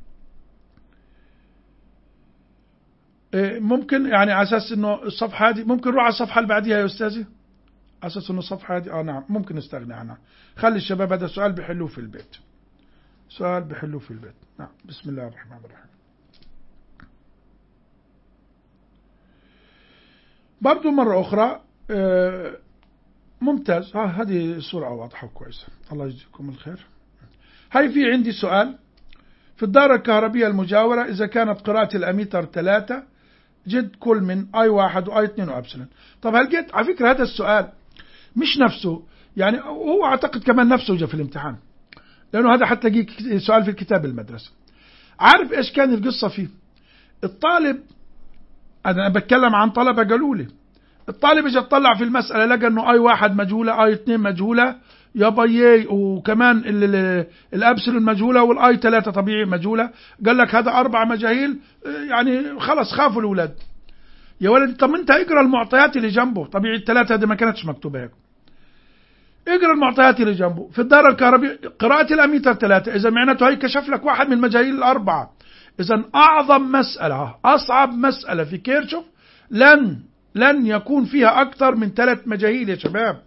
آه ممكن يعني على أساس إنه الصفحة هذه ممكن نروح على الصفحة اللي بعديها يا أستاذي، على أساس إنه الصفحة هذه آه نعم ممكن نستغني عنها، خلي الشباب هذا السؤال بيحلوه في البيت، سؤال بيحلوه في البيت. نعم بسم الله الرحمن الرحيم. برضو مرة أخرى آه ممتاز، ها هذه صورة واضحة وكويسة، الله يجزيكم الخير. هاي في عندي سؤال في الدارة الكهربية المجاورة، إذا كانت قراءة الأميتر ثلاثة جد كل من آي واحد وآي اثنين وأبسلون. طب هل جد على فكرة هذا السؤال مش نفسه، يعني هو أعتقد كمان نفسه جاء في الامتحان، لأنه هذا حتلاقيه سؤال في الكتاب المدرسة. عارف إيش كان القصة فيه؟ الطالب، أنا بتكلم عن طلبة قالوا لي، الطالب اجى اطلع في المسألة لقى انه اي واحد مجهولة، اي اثنين مجهولة يا بيي، وكمان الابسلون مجهولة، والاي ثلاثة طبيعي مجهولة، قال لك هذا اربع مجاهيل، يعني خلص خافوا الاولاد. يا ولد طب انت اقرا المعطيات اللي جنبه، طبيعي الثلاثة دي ما كانتش مكتوبة هيك، اقرا المعطيات اللي جنبه في الدارة الكهربية قراءة الاميتر ثلاثة، اذا معناته هي كشف لك واحد من المجاهيل الاربعة. اذا اعظم مسألة اصعب مسألة في كيرشوف لن لن يكون فيها أكثر من ثلاث مجاهيل يا شباب،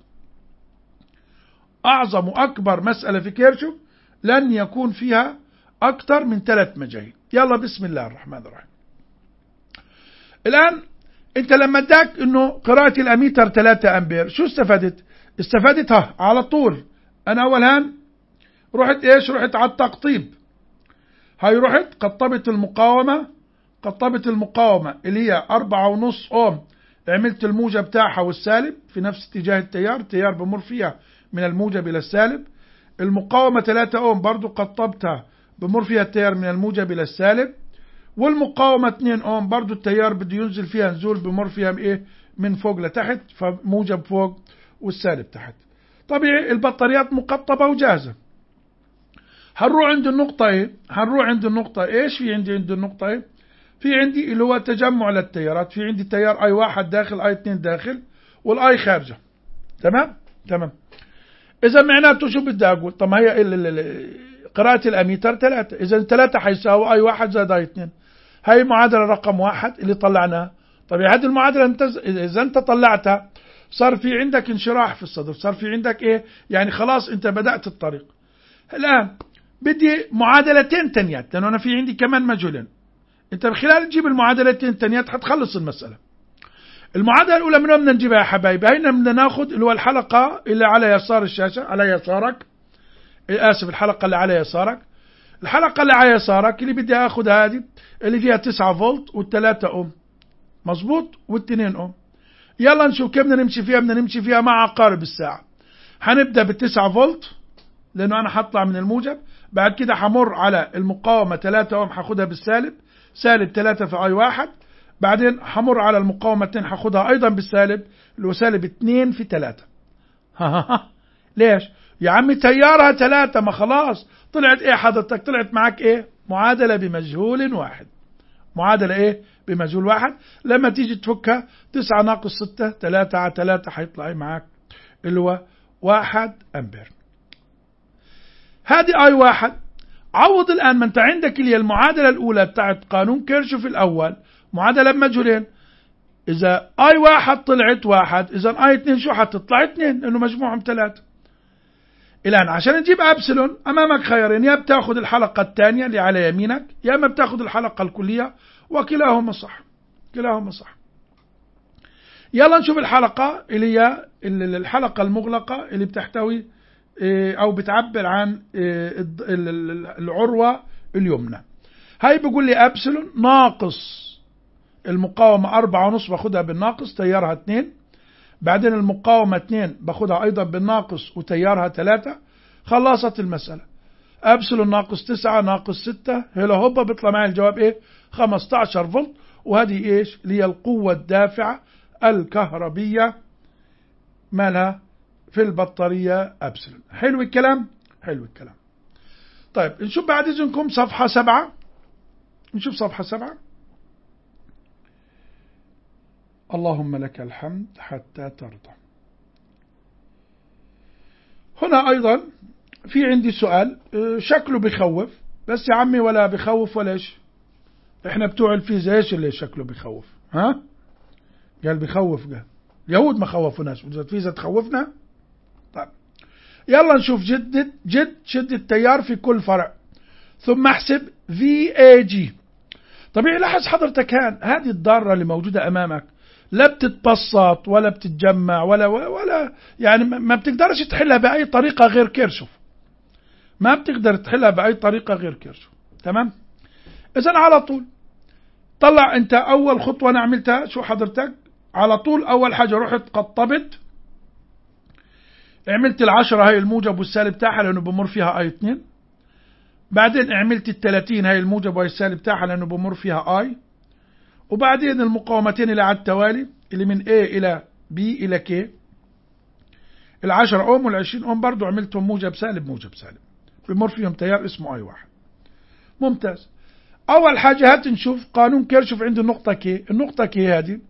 أعظم وأكبر مسألة في كيرشوف لن يكون فيها أكثر من ثلاث مجاهيل. يلا بسم الله الرحمن الرحيم. الآن انت لما اداك انه قراءة الاميتر ثلاثة امبير شو استفدت؟ استفدتها على طول. انا اولها رحت ايش؟ رحت على التقطيب. هاي رحت قطبت المقاومة، قطبت المقاومة اللي هي أربعة ونص اوم، عملت الموجب تاعها والسالب في نفس اتجاه التيار، التيار بمر فيها من الموجب الى السالب. المقاومة ثلاثة اوم برضو قطبتها بمر فيها التيار من الموجب الى السالب. والمقاومة اثنين اوم برضو التيار بده ينزل فيها نزول بمر فيها ايه؟ من فوق لتحت، فموجب فوق والسالب تحت. طبيعي البطاريات مقطبة وجاهزة. هنروح عند النقطة ايه؟ هنروح عند النقطة ايش في عندي؟ عند النقطة ايه؟ في عندي اللي هو تجمع للتيارات. في عندي تيار اي واحد داخل، اي اثنين داخل، والاي خارجة. تمام؟ تمام. اذا معناته شو بدي اقول؟ طب ما هي قراءة الاميتر ثلاثة، اذا ثلاثة حيساوي اي واحد زائد اي اثنين. هاي معادلة رقم واحد اللي طلعناها. طب هذه المعادلة انت اذا انت طلعتها صار في عندك انشراح في الصدر، صار في عندك ايه؟ يعني خلاص انت بدأت الطريق. الان بدي معادلتين تانيات، لانه انا في عندي كمان مجهولين. انت بخلال تجيب المعادلتين التانيات حتخلص المسألة. المعادلة الاولى من وين بدنا نجيبها يا حبايبي؟ هينا بدنا ناخذ اللي هو الحلقة اللي على يسار الشاشة، على يسارك. اسف، الحلقة اللي على يسارك. الحلقة اللي على يسارك اللي بدي اخذ هذه اللي فيها تسعة فولت والثلاثة اوم. مظبوط؟ والاثنين اوم. يلا نشوف كيف بدنا نمشي فيها. بدنا نمشي فيها مع عقارب الساعة. هنبدأ بالتسعة فولت لانه انا حطلع من الموجب. بعد كده حمر على المقاومة ثلاثة اوم، حاخدها بالسالب، سالب ثلاثة في اي واحد. بعدين حمر على المقاومة اثنين، حاخدها ايضا بالسالب اللي هو سالب اثنين في ثلاثة. ها ها ها. ليش؟ يا عمي تيارها ثلاثة، ما خلاص طلعت ايه حضرتك؟ طلعت معك ايه؟ معادلة بمجهول واحد. معادلة ايه؟ بمجهول واحد. لما تيجي تفكها تسعة ناقص ستة، ثلاثة على ثلاثة، حيطلع معك اللي هو واحد امبير. هذه اي واحد. عوض الان، ما انت عندك اللي هي المعادلة الاولى بتاعت قانون كيرشوف الاول، معادلة بمجهولين. اذا اي واحد طلعت واحد، اذا اي اثنين شو حتطلع؟ اثنين، لانه مجموعهم ثلاثة. الان عشان نجيب ابسلون امامك خيارين، يا بتاخذ الحلقة الثانية اللي على يمينك، يا اما بتاخذ الحلقة الكلية، وكلاهما صح. كلاهما صح. يلا نشوف الحلقة اللي هي الحلقة المغلقة اللي بتحتوي او بتعبر عن العروة اليمنى. هاي بيقول لي ابسلون ناقص المقاومة أربعة ونص، باخدها بالناقص، تيارها اثنين. بعدين المقاومة اثنين باخدها ايضا بالناقص وتيارها ثلاثة. خلصت المسألة. ابسلون ناقص تسعة ناقص ستة، هلا هوبا بيطلع معي الجواب ايه؟ خمسة عشر فولت. وهذه ايش؟ اللي هي القوة الدافعة الكهربية مالها في البطارية ابسلون. حلو الكلام؟ حلو الكلام. طيب نشوف بعد اذنكم صفحة سبعة. نشوف صفحة سبعة. اللهم لك الحمد حتى ترضى. هنا ايضا في عندي سؤال شكله بخوف، بس يا عمي ولا بخوف ولا ايش؟ احنا بتوع الفيزياء ايش اللي شكله بخوف؟ ها؟ قال بخوف. قال اليهود ما خوفوناش، الفيزياء تخوفنا؟ طيب يلا نشوف. جد جد شد التيار في كل فرع ثم احسب في اي جي. طبيعي لاحظ حضرتك هان هذه الضارة اللي موجودة امامك لا بتتبسط ولا بتتجمع ولا ولا يعني ما بتقدرش تحلها بأي طريقة غير كيرشوف. ما بتقدر تحلها بأي طريقة غير كيرشوف. تمام؟ إذن على طول طلع أنت أول خطوة أنا عملتها شو حضرتك؟ على طول أول حاجة رحت قطبت، عملت العشرة هاي الموجب والسالب تاعها لأنه بمر فيها آي اثنين. بعدين عملت الثلاثين هاي الموجب وهي السالب تاعها لأنه بمر فيها آي. وبعدين المقاومتين اللي على التوالي اللي من A إلى B إلى K، العشرة أوم والعشرين أوم برضو عملتهم موجب سالب موجب سالب، بمر فيهم تيار اسمه آي واحد. ممتاز. أول حاجة هات نشوف قانون كيرشوف عند النقطة K. النقطة K هذه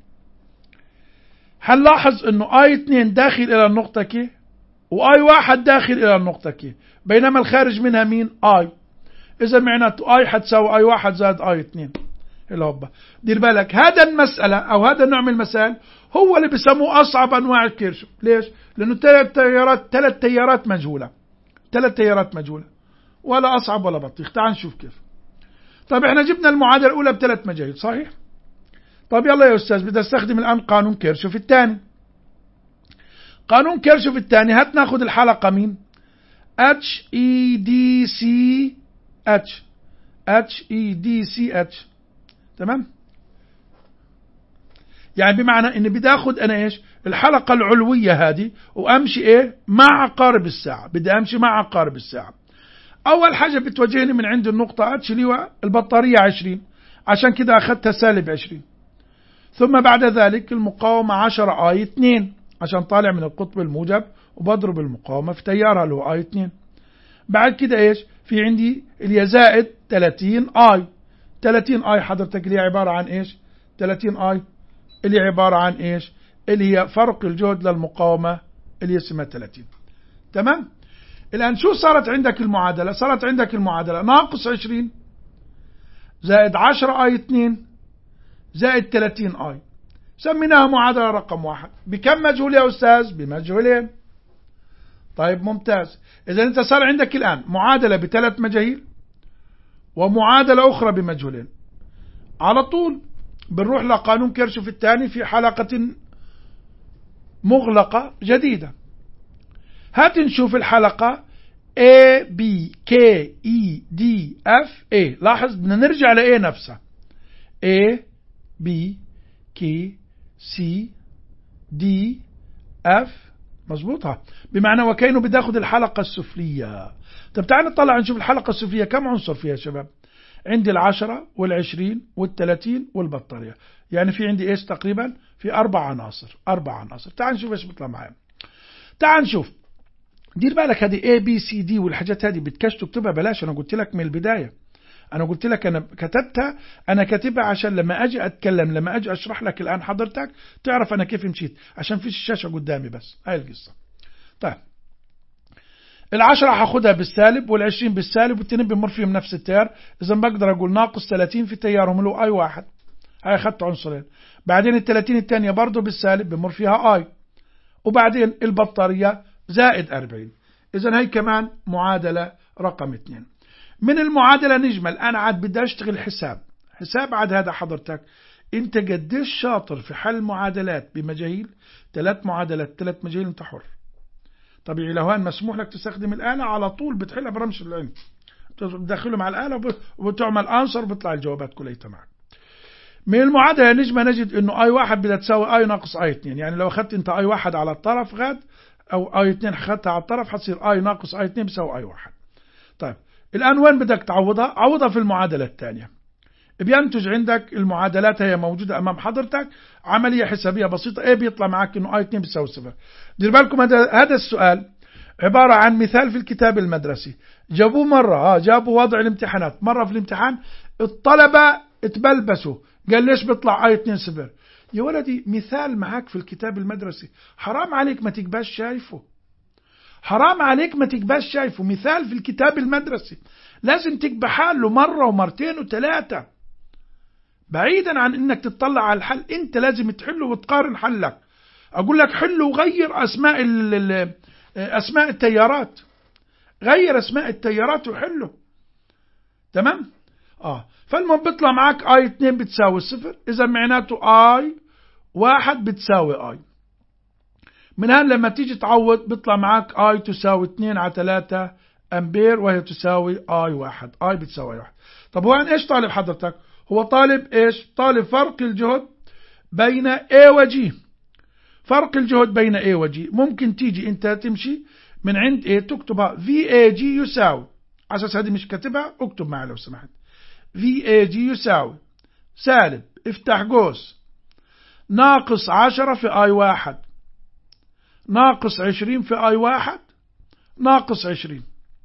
هنلاحظ إنه آي اثنين داخل إلى النقطة K وآي واحد داخل إلى النقطة K، بينما الخارج منها مين؟ آي. إذا معناته آي حتساوي آي واحد زائد آي اثنين. الهبة. دير بالك هذا المسألة أو هذا النوع من المسائل هو اللي بيسموه أصعب أنواع الكيرشوف. ليش؟ لأنه ثلاث تيارات ثلاث تيارات مجهولة ثلاث تيارات مجهولة ولا أصعب ولا بطيخ. تعال نشوف كيف. طيب احنا جبنا المعادلة الأولى بثلاث مجاهيل صحيح؟ طب يلا يا أستاذ بدي استخدم الآن قانون كيرشوف الثاني. قانون كيرشوف الثاني هات ناخذ الحلقة مين؟ H E D C H H E D C H. تمام؟ يعني بمعنى اني بدي اخذ انا ايش؟ الحلقة العلوية هذه وامشي ايه؟ مع عقارب الساعة، بدي امشي مع عقارب الساعة. اول حاجة بتواجهني من عند النقطة H اللي هو البطارية عشرين، عشان كده اخذتها سالب عشرين. ثم بعد ذلك المقاومة عشرة آي اثنين عشان طالع من القطب الموجب وبضرب المقاومة في تيارها اللي هو آي اثنين. بعد كده ايش؟ في عندي اللي زائد ثلاثين آي. ثلاثين آي حضرتك اللي هي عبارة عن ايش؟ ثلاثين آي اللي عبارة عن ايش؟ اللي هي فرق الجهد للمقاومة اللي اسمها ثلاثين. تمام؟ الآن شو صارت عندك المعادلة؟ صارت عندك المعادلة ناقص عشرين زائد عشرة آي اثنين زائد ثلاثين آي. سميناها معادلة رقم واحد. بكم مجهول يا أستاذ؟ بمجهولين. طيب ممتاز. إذا أنت صار عندك الآن معادلة بثلاث مجاهيل ومعادلة أخرى بمجهولين. على طول بنروح لقانون كيرشوف الثاني في حلقة مغلقة جديدة. هات نشوف الحلقة A B K E D F A. لاحظ بدنا نرجع ل A نفسها. A B K C D F مظبوطة. بمعنى وكأنه بدي اخذ الحلقة السفلية. طب تعال نطلع نشوف الحلقة السفلية كم عنصر فيها يا شباب؟ عندي العشرة والعشرين والثلاثين والبطارية، يعني في عندي ايش تقريبا؟ في اربع عناصر. اربع عناصر. تعال نشوف ايش بيطلع معايا. تعال نشوف. دير بالك هذه A B C D والحاجات هذه بدكش تكتبها بلاش. انا قلت لك من البداية، انا قلت لك انا كتبتها، انا كاتبها عشان لما اجي اتكلم، لما اجي اشرح لك الان حضرتك تعرف انا كيف مشيت، عشان فيش الشاشة قدامي بس. هاي القصة. طيب العشرة هاخدها بالسالب والعشرين بالسالب والتنين بمر فيهم نفس التيار. اذا بقدر اقول ناقص ثلاثين في تيارهم اللي هو اي واحد. هاي اخذت عنصرين. بعدين الثلاثين الثانية برضه بالسالب بمر فيها اي. وبعدين البطارية زائد أربعين. اذا هاي كمان معادلة رقم اثنين. من المعادلة نجمل انا عاد بدي اشتغل حساب. حساب عاد هذا حضرتك انت قديش شاطر في حل معادلات بمجاهيل. ثلاث معادلات ثلاث مجاهيل انت حر. طبيعي لهوان مسموح لك تستخدم الآلة على طول بتحلها برمش العلم. بتدخله مع الآلة وبتعمل أنسر وبتطلع الجوابات كلها معك. من المعادلة نجمة نجد انه اي واحد بدها تساوي اي ناقص اي اثنين. يعني لو اخذت انت اي واحد على الطرف غاد او اي اثنين اخذتها على الطرف حتصير اي ناقص اي اثنين بيساوي اي واحد. طيب الآن وين بدك تعوضها؟ عوضها في المعادلة الثانية. بينتج عندك المعادلات هي موجودة أمام حضرتك. عملية حسابية بسيطة. ايه بيطلع معك انه اي اثنين بيساوي صفر. دير بالكم هذا هذا السؤال عبارة عن مثال في الكتاب المدرسي. جابوه مرة اه جابوا وضع الامتحانات مرة في الامتحان الطلبة اتبلبسوا قال ليش بيطلع اي اثنين صفر. يا ولدي مثال معك في الكتاب المدرسي، حرام عليك ما تقباش شايفه. حرام عليك ما تقباش شايفه. مثال في الكتاب المدرسي لازم تقبى حاله مرة ومرتين وثلاثة. بعيدا عن انك تطلع على الحل، انت لازم تحله وتقارن حلك. اقول لك حله وغير اسماء اسماء التيارات. غير اسماء التيارات وحله. تمام؟ اه فالمهم بيطلع معك اي اثنين بتساوي صفر. اذا معناته اي واحد بتساوي اي. من هون لما تيجي تعوض بيطلع معك اي تساوي اثنين على ثلاثة امبير وهي تساوي اي واحد. اي بتساوي اي واحد. طب هو ايش طالب حضرتك؟ هو طالب ايش؟ طالب فرق الجهد بين A و G. فرق الجهد بين A و G ممكن تيجي انت تمشي من عند A تكتبها في إيه جي يساوي، على اساس هذه مش كاتبها اكتب معي لو سمحت. في إيه جي يساوي سالب افتح قوس ناقص عشرة في اي واحد ناقص عشرين في اي واحد ناقص عشرين.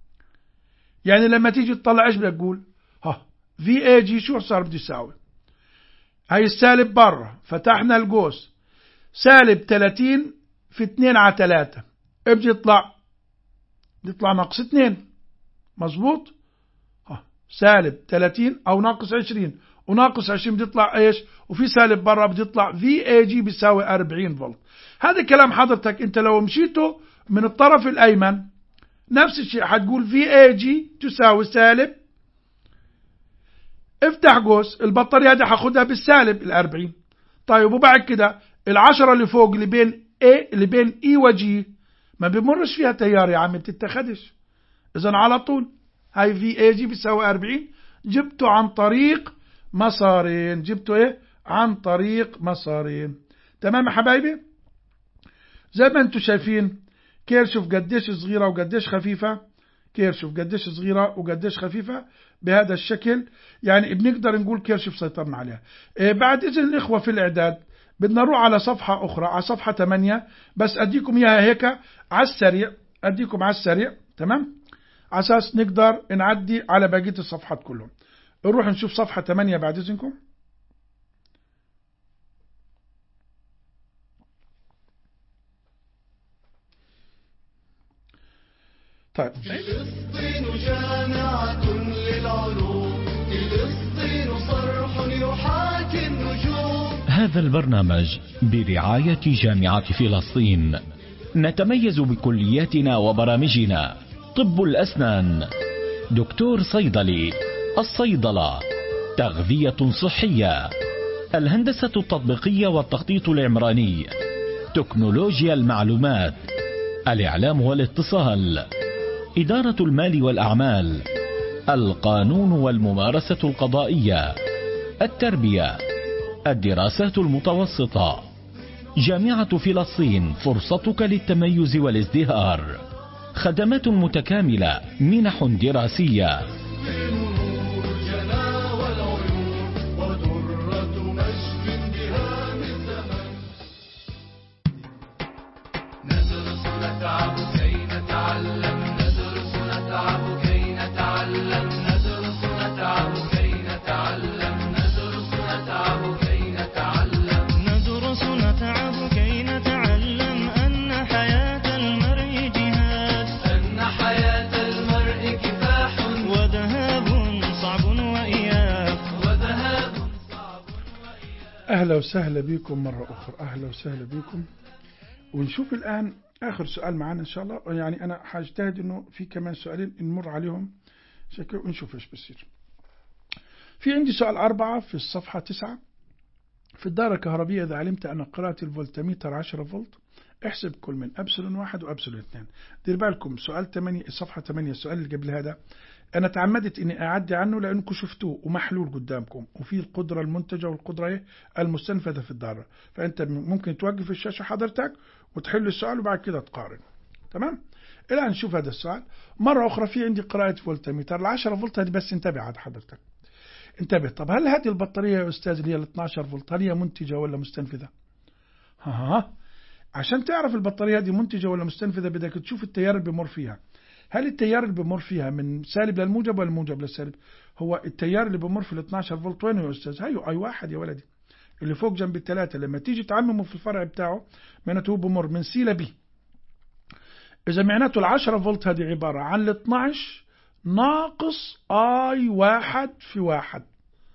يعني لما تيجي تطلع ايش بدك تقول؟ ها في إيه جي شو صار بده يساوي؟ هاي السالب برا فتحنا القوس سالب ثلاثين في اثنين على ثلاثة بده يطلع يطلع ناقص اثنين. مظبوط؟ ها سالب ثلاثين او ناقص عشرين وناقص عشرين بده يطلع ايش؟ وفي سالب برا بده يطلع في إيه جي بيساوي أربعين فولت. هذا كلام حضرتك انت لو مشيته من الطرف الايمن نفس الشيء حتقول في إيه جي تساوي سالب افتح قوس البطارية هذه حاخدها بالسالب الأربعين طيب وبعد كده العشرة اللي فوق اللي بين A اللي بين E و G ما بيمرش فيها تيار يا عم، بتتخدش. إذا على طول هاي في اي جي بيساوي أربعين، جبته عن طريق مسارين. جبته ايه؟ عن طريق مسارين. تمام يا حبايبي؟ زي ما انتم شايفين كيرشوف قديش صغيرة وقديش خفيفة، كيرشوف قديش صغيرة وقديش خفيفة بهذا الشكل. يعني بنقدر نقول كيرشوف سيطرنا عليها. إيه بعد إذن الإخوة في الإعداد بدنا نروح على صفحة أخرى، على صفحة ثمانية، بس أديكم إياها هيك على السريع، أديكم على السريع. تمام؟ على أساس نقدر نعدي على بقية الصفحات كلهم. نروح نشوف صفحة ثمانية بعد إذنكم. طيب فلسطين جامعة للعلوم، فلسطين صرح يحاكي النجوم. هذا البرنامج برعاية جامعة فلسطين. نتميز بكلياتنا وبرامجنا: طب الأسنان، دكتور صيدلي، الصيدلة، تغذية صحية، الهندسة التطبيقية والتخطيط العمراني، تكنولوجيا المعلومات، الإعلام والاتصال، إدارة المال والأعمال، القانون والممارسة القضائية، التربية، الدراسات المتوسطة. جامعة فلسطين، فرصتك للتميز والازدهار. خدمات متكاملة، منح دراسية. أهلا وسهلا بكم مرة أخرى، أهلا وسهلا بكم. ونشوف الآن آخر سؤال معنا إن شاء الله. يعني أنا حاجتهد إنه في كمان سؤالين نمر عليهم شكل ونشوف إيش بصير. في عندي سؤال أربعة في الصفحة تسعة. في الدائرة الكهربية إذا علمت أن قراءة الفولتميتر عشرة فولت احسب كل من أبسلون واحد وأبسلون اثنين. دير بالكم سؤال ثمانية، صفحة ثمانية، السؤال اللي قبل هذا أنا تعمدت إني أعدي عنه لأنكم شفتوه ومحلول قدامكم، وفي القدرة المنتجة والقدرة المستنفذة في الدارة. فأنت ممكن توقف الشاشة حضرتك وتحل السؤال وبعد كده تقارن. تمام؟ الآن نشوف هذا السؤال مرة أخرى. في عندي قراءة فولتميتر العشرة فولت هذه، بس انتبه عاد حضرتك انتبه. طب هل هذه البطارية يا أستاذ اللي هي ال اثناشر فولت هل هي منتجة ولا مستنفذة؟ ها ها عشان تعرف البطارية هذه منتجة ولا مستنفذة بدك تشوف التيار اللي بمر فيها. هل التيار اللي بمر فيها من سالب للموجب ولا الموجب للسالب؟ هو التيار اللي بمر في ال اثناشر فولت وين يا أستاذ؟ هيو أي واحد يا ولدي اللي فوق جنب الثلاثة. لما تيجي تعممه في الفرع بتاعه معناته هو بمر من سي لبي. إذا معناته ال عشرة فولت هذه عبارة عن ال اثناشر ناقص اي واحد في واحد.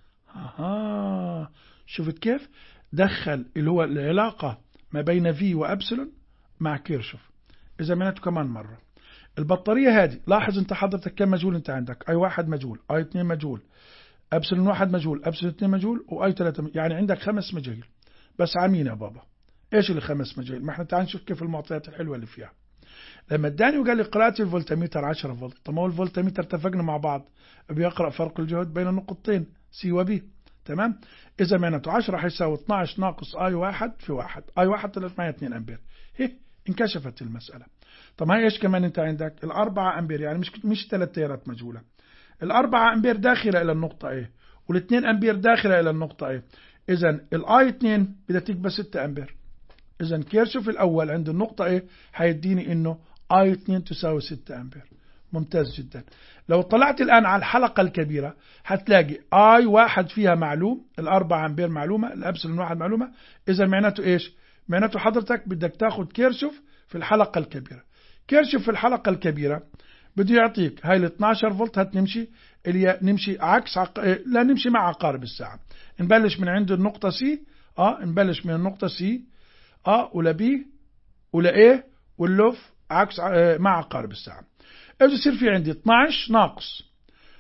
آه شفت كيف؟ دخل اللي هو العلاقة ما بين في وأبسلون مع كيرشوف. إذا معناته كمان مرة البطارية هذه، لاحظ انت حضرتك كم مجهول انت عندك؟ اي واحد مجهول، اي اثنين مجهول، ابسلون واحد مجهول، ابسلون اثنين مجهول، واي ثلاثة مجهول. يعني عندك خمس مجاهيل. بس عمين يا بابا ايش اللي خمس مجاهيل؟ ما احنا تعال نشوف كيف المعطيات الحلوة اللي فيها. لما اداني وقال لي قراءة الفولتميتر عشرة فولت، طب ما هو الفولتميتر اتفقنا مع بعض بيقرأ فرق الجهد بين النقطتين سي وبي. تمام؟ إذا معناته عشرة حيساوي اثناشر ناقص اي واحد في واحد، اي واحد طلعت معي اثنين امبير. هي انكشفت المسألة. طب هاي ايش كمان انت عندك؟ الأربعة امبير، يعني مش مش ثلاث تيارات مجهولة. الأربعة امبير داخلة إلى النقطة ايه، والاثنين امبير داخلة إلى النقطة ايه. إذا الاي اثنين بدها تكبر ستة امبير. إذا كيرشوف الأول عند النقطة ايه حيديني إنه اي اثنين تساوي ستة امبير. ممتاز جدا. لو طلعت الآن على الحلقة الكبيرة هتلاقي اي واحد فيها معلوم، الأربعة امبير معلومة، الأبسلون واحد معلومة. إذا معناته ايش؟ معناته حضرتك بدك تاخد كيرشوف في الحلقة الكبيرة. كيرشوف في الحلقة الكبيرة بده يعطيك هاي ال اثناشر فولت هتنمشي اللي نمشي عكس عق... لا نمشي مع عقارب الساعة. نبلش من عند النقطة سي، اه نبلش من النقطة سي اه ولا بي ولا ايه واللف عكس اه مع عقارب الساعة. اذا يصير في عندي اثناشر ناقص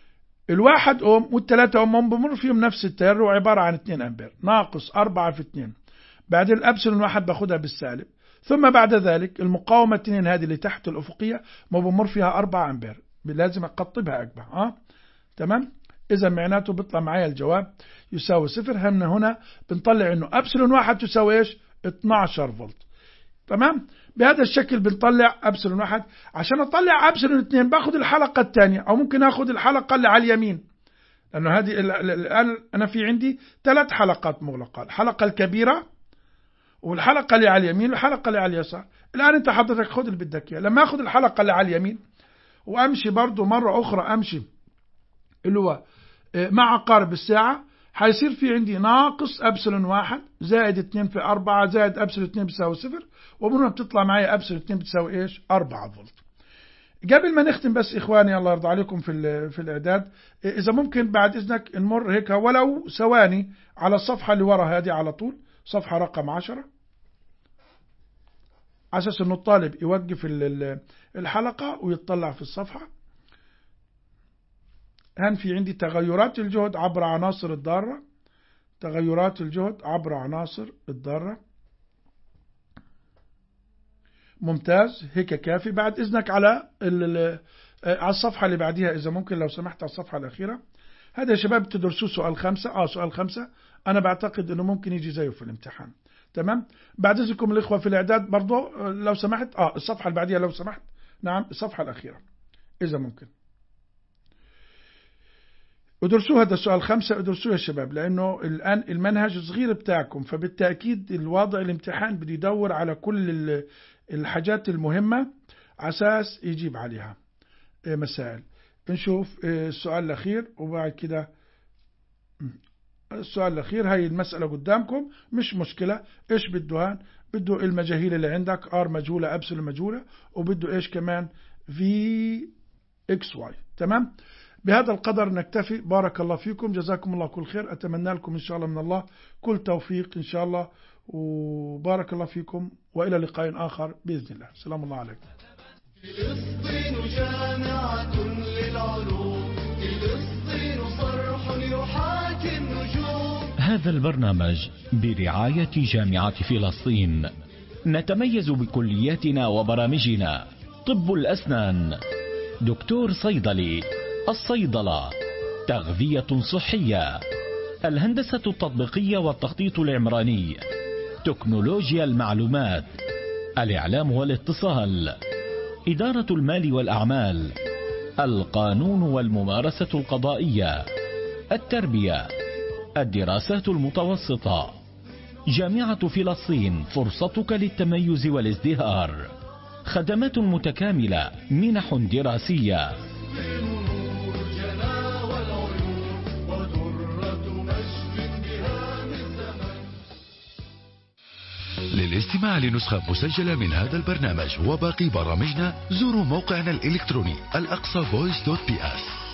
الواحد أوم والثلاثة أوم بمر فيهم نفس التيار وعبارة عن اثنين أمبير ناقص أربعة في اثنين. بعد الأبسلون واحد باخدها بالسالب. ثم بعد ذلك المقاومة اثنين هذه اللي تحت الأفقية ما بمر فيها أربعة أمبير لازم أقطبها أكبر. ها تمام. إذا معناته بيطلع معايا الجواب يساوي صفر. هم هنا بنطلع إنه أبسلون واحد تساوي إيش؟ اثناشر فولت. تمام. بهذا الشكل بنطلع أبسلون واحد. عشان أطلع أبسلون اثنين باخد الحلقة الثانية أو ممكن أخد الحلقة اللي على اليمين، لأنه هذه الآن أنا في عندي ثلاث حلقات مغلقة، الحلقة الكبيرة والحلقة اللي على اليمين والحلقة اللي على اليسار. الآن أنت حضرتك خد اللي بدك إياه. لما أخذ الحلقة اللي على اليمين وأمشي برضو مرة أخرى أمشي اللي هو مع عقارب الساعة حيصير في عندي ناقص أبسلون واحد زائد اثنين في أربعة زائد أبسلون اثنين بتساوي صفر، ومنها بتطلع معي أبسلون اثنين بتساوي إيش؟ أربعة فولت. قبل ما نختم بس إخواني الله يرضى عليكم في في الإعداد، إذا ممكن بعد إذنك نمر هيك ولو ثواني على الصفحة اللي ورا هذه على طول، صفحة رقم عشرة، على أساس إنه الطالب يوقف الحلقة ويطلع في الصفحة. هن في عندي تغيرات الجهد عبر عناصر الضارة، تغيرات الجهد عبر عناصر الضارة. ممتاز، هيك كافي. بعد إذنك على على الصفحة اللي بعديها إذا ممكن لو سمحت على الصفحة الأخيرة. هذا يا شباب تدرسوا سؤال خمسة. آه سؤال خمسة أنا بعتقد إنه ممكن يجي زيه في الامتحان. تمام. بعد إذنكم الإخوة في الإعداد برضو لو سمحت آه الصفحة اللي بعديها لو سمحت. نعم الصفحة الأخيرة إذا ممكن ادرسوا هذا السؤال خمسة. ادرسوه يا شباب لأنه الآن المنهج صغير بتاعكم، فبالتأكيد الوضع الامتحان بدي يدور على كل الحاجات المهمة عساس يجيب عليها مسائل. نشوف السؤال الأخير وبعد كده السؤال الأخير. هاي المسألة قدامكم مش مشكلة. إيش بده؟ بده المجاهيل اللي عندك R مجهولة أبسل مجهولة، وبده إيش كمان في إكس واي. تمام. بهذا القدر نكتفي. بارك الله فيكم، جزاكم الله كل خير. أتمنى لكم إن شاء الله من الله كل توفيق إن شاء الله، وبارك الله فيكم وإلى لقاء آخر بإذن الله. سلام الله عليكم. فلسطين جامعة للعلوم، فلسطين صرح يحاكي النجوم. هذا البرنامج برعاية جامعة فلسطين. نتميز بكلياتنا وبرامجنا: طب الأسنان، دكتور صيدلي، الصيدلة، تغذية صحية، الهندسة التطبيقية والتخطيط العمراني، تكنولوجيا المعلومات، الإعلام والاتصال، إدارة المال والأعمال، القانون والممارسة القضائية، التربية، الدراسات المتوسطة. جامعة فلسطين، فرصتك للتميز والازدهار. خدمات متكاملة، منح دراسية. للاستماع لنسخة مسجلة من هذا البرنامج وباقي برامجنا زوروا موقعنا الإلكتروني الأقصى فويس دوت بي اس.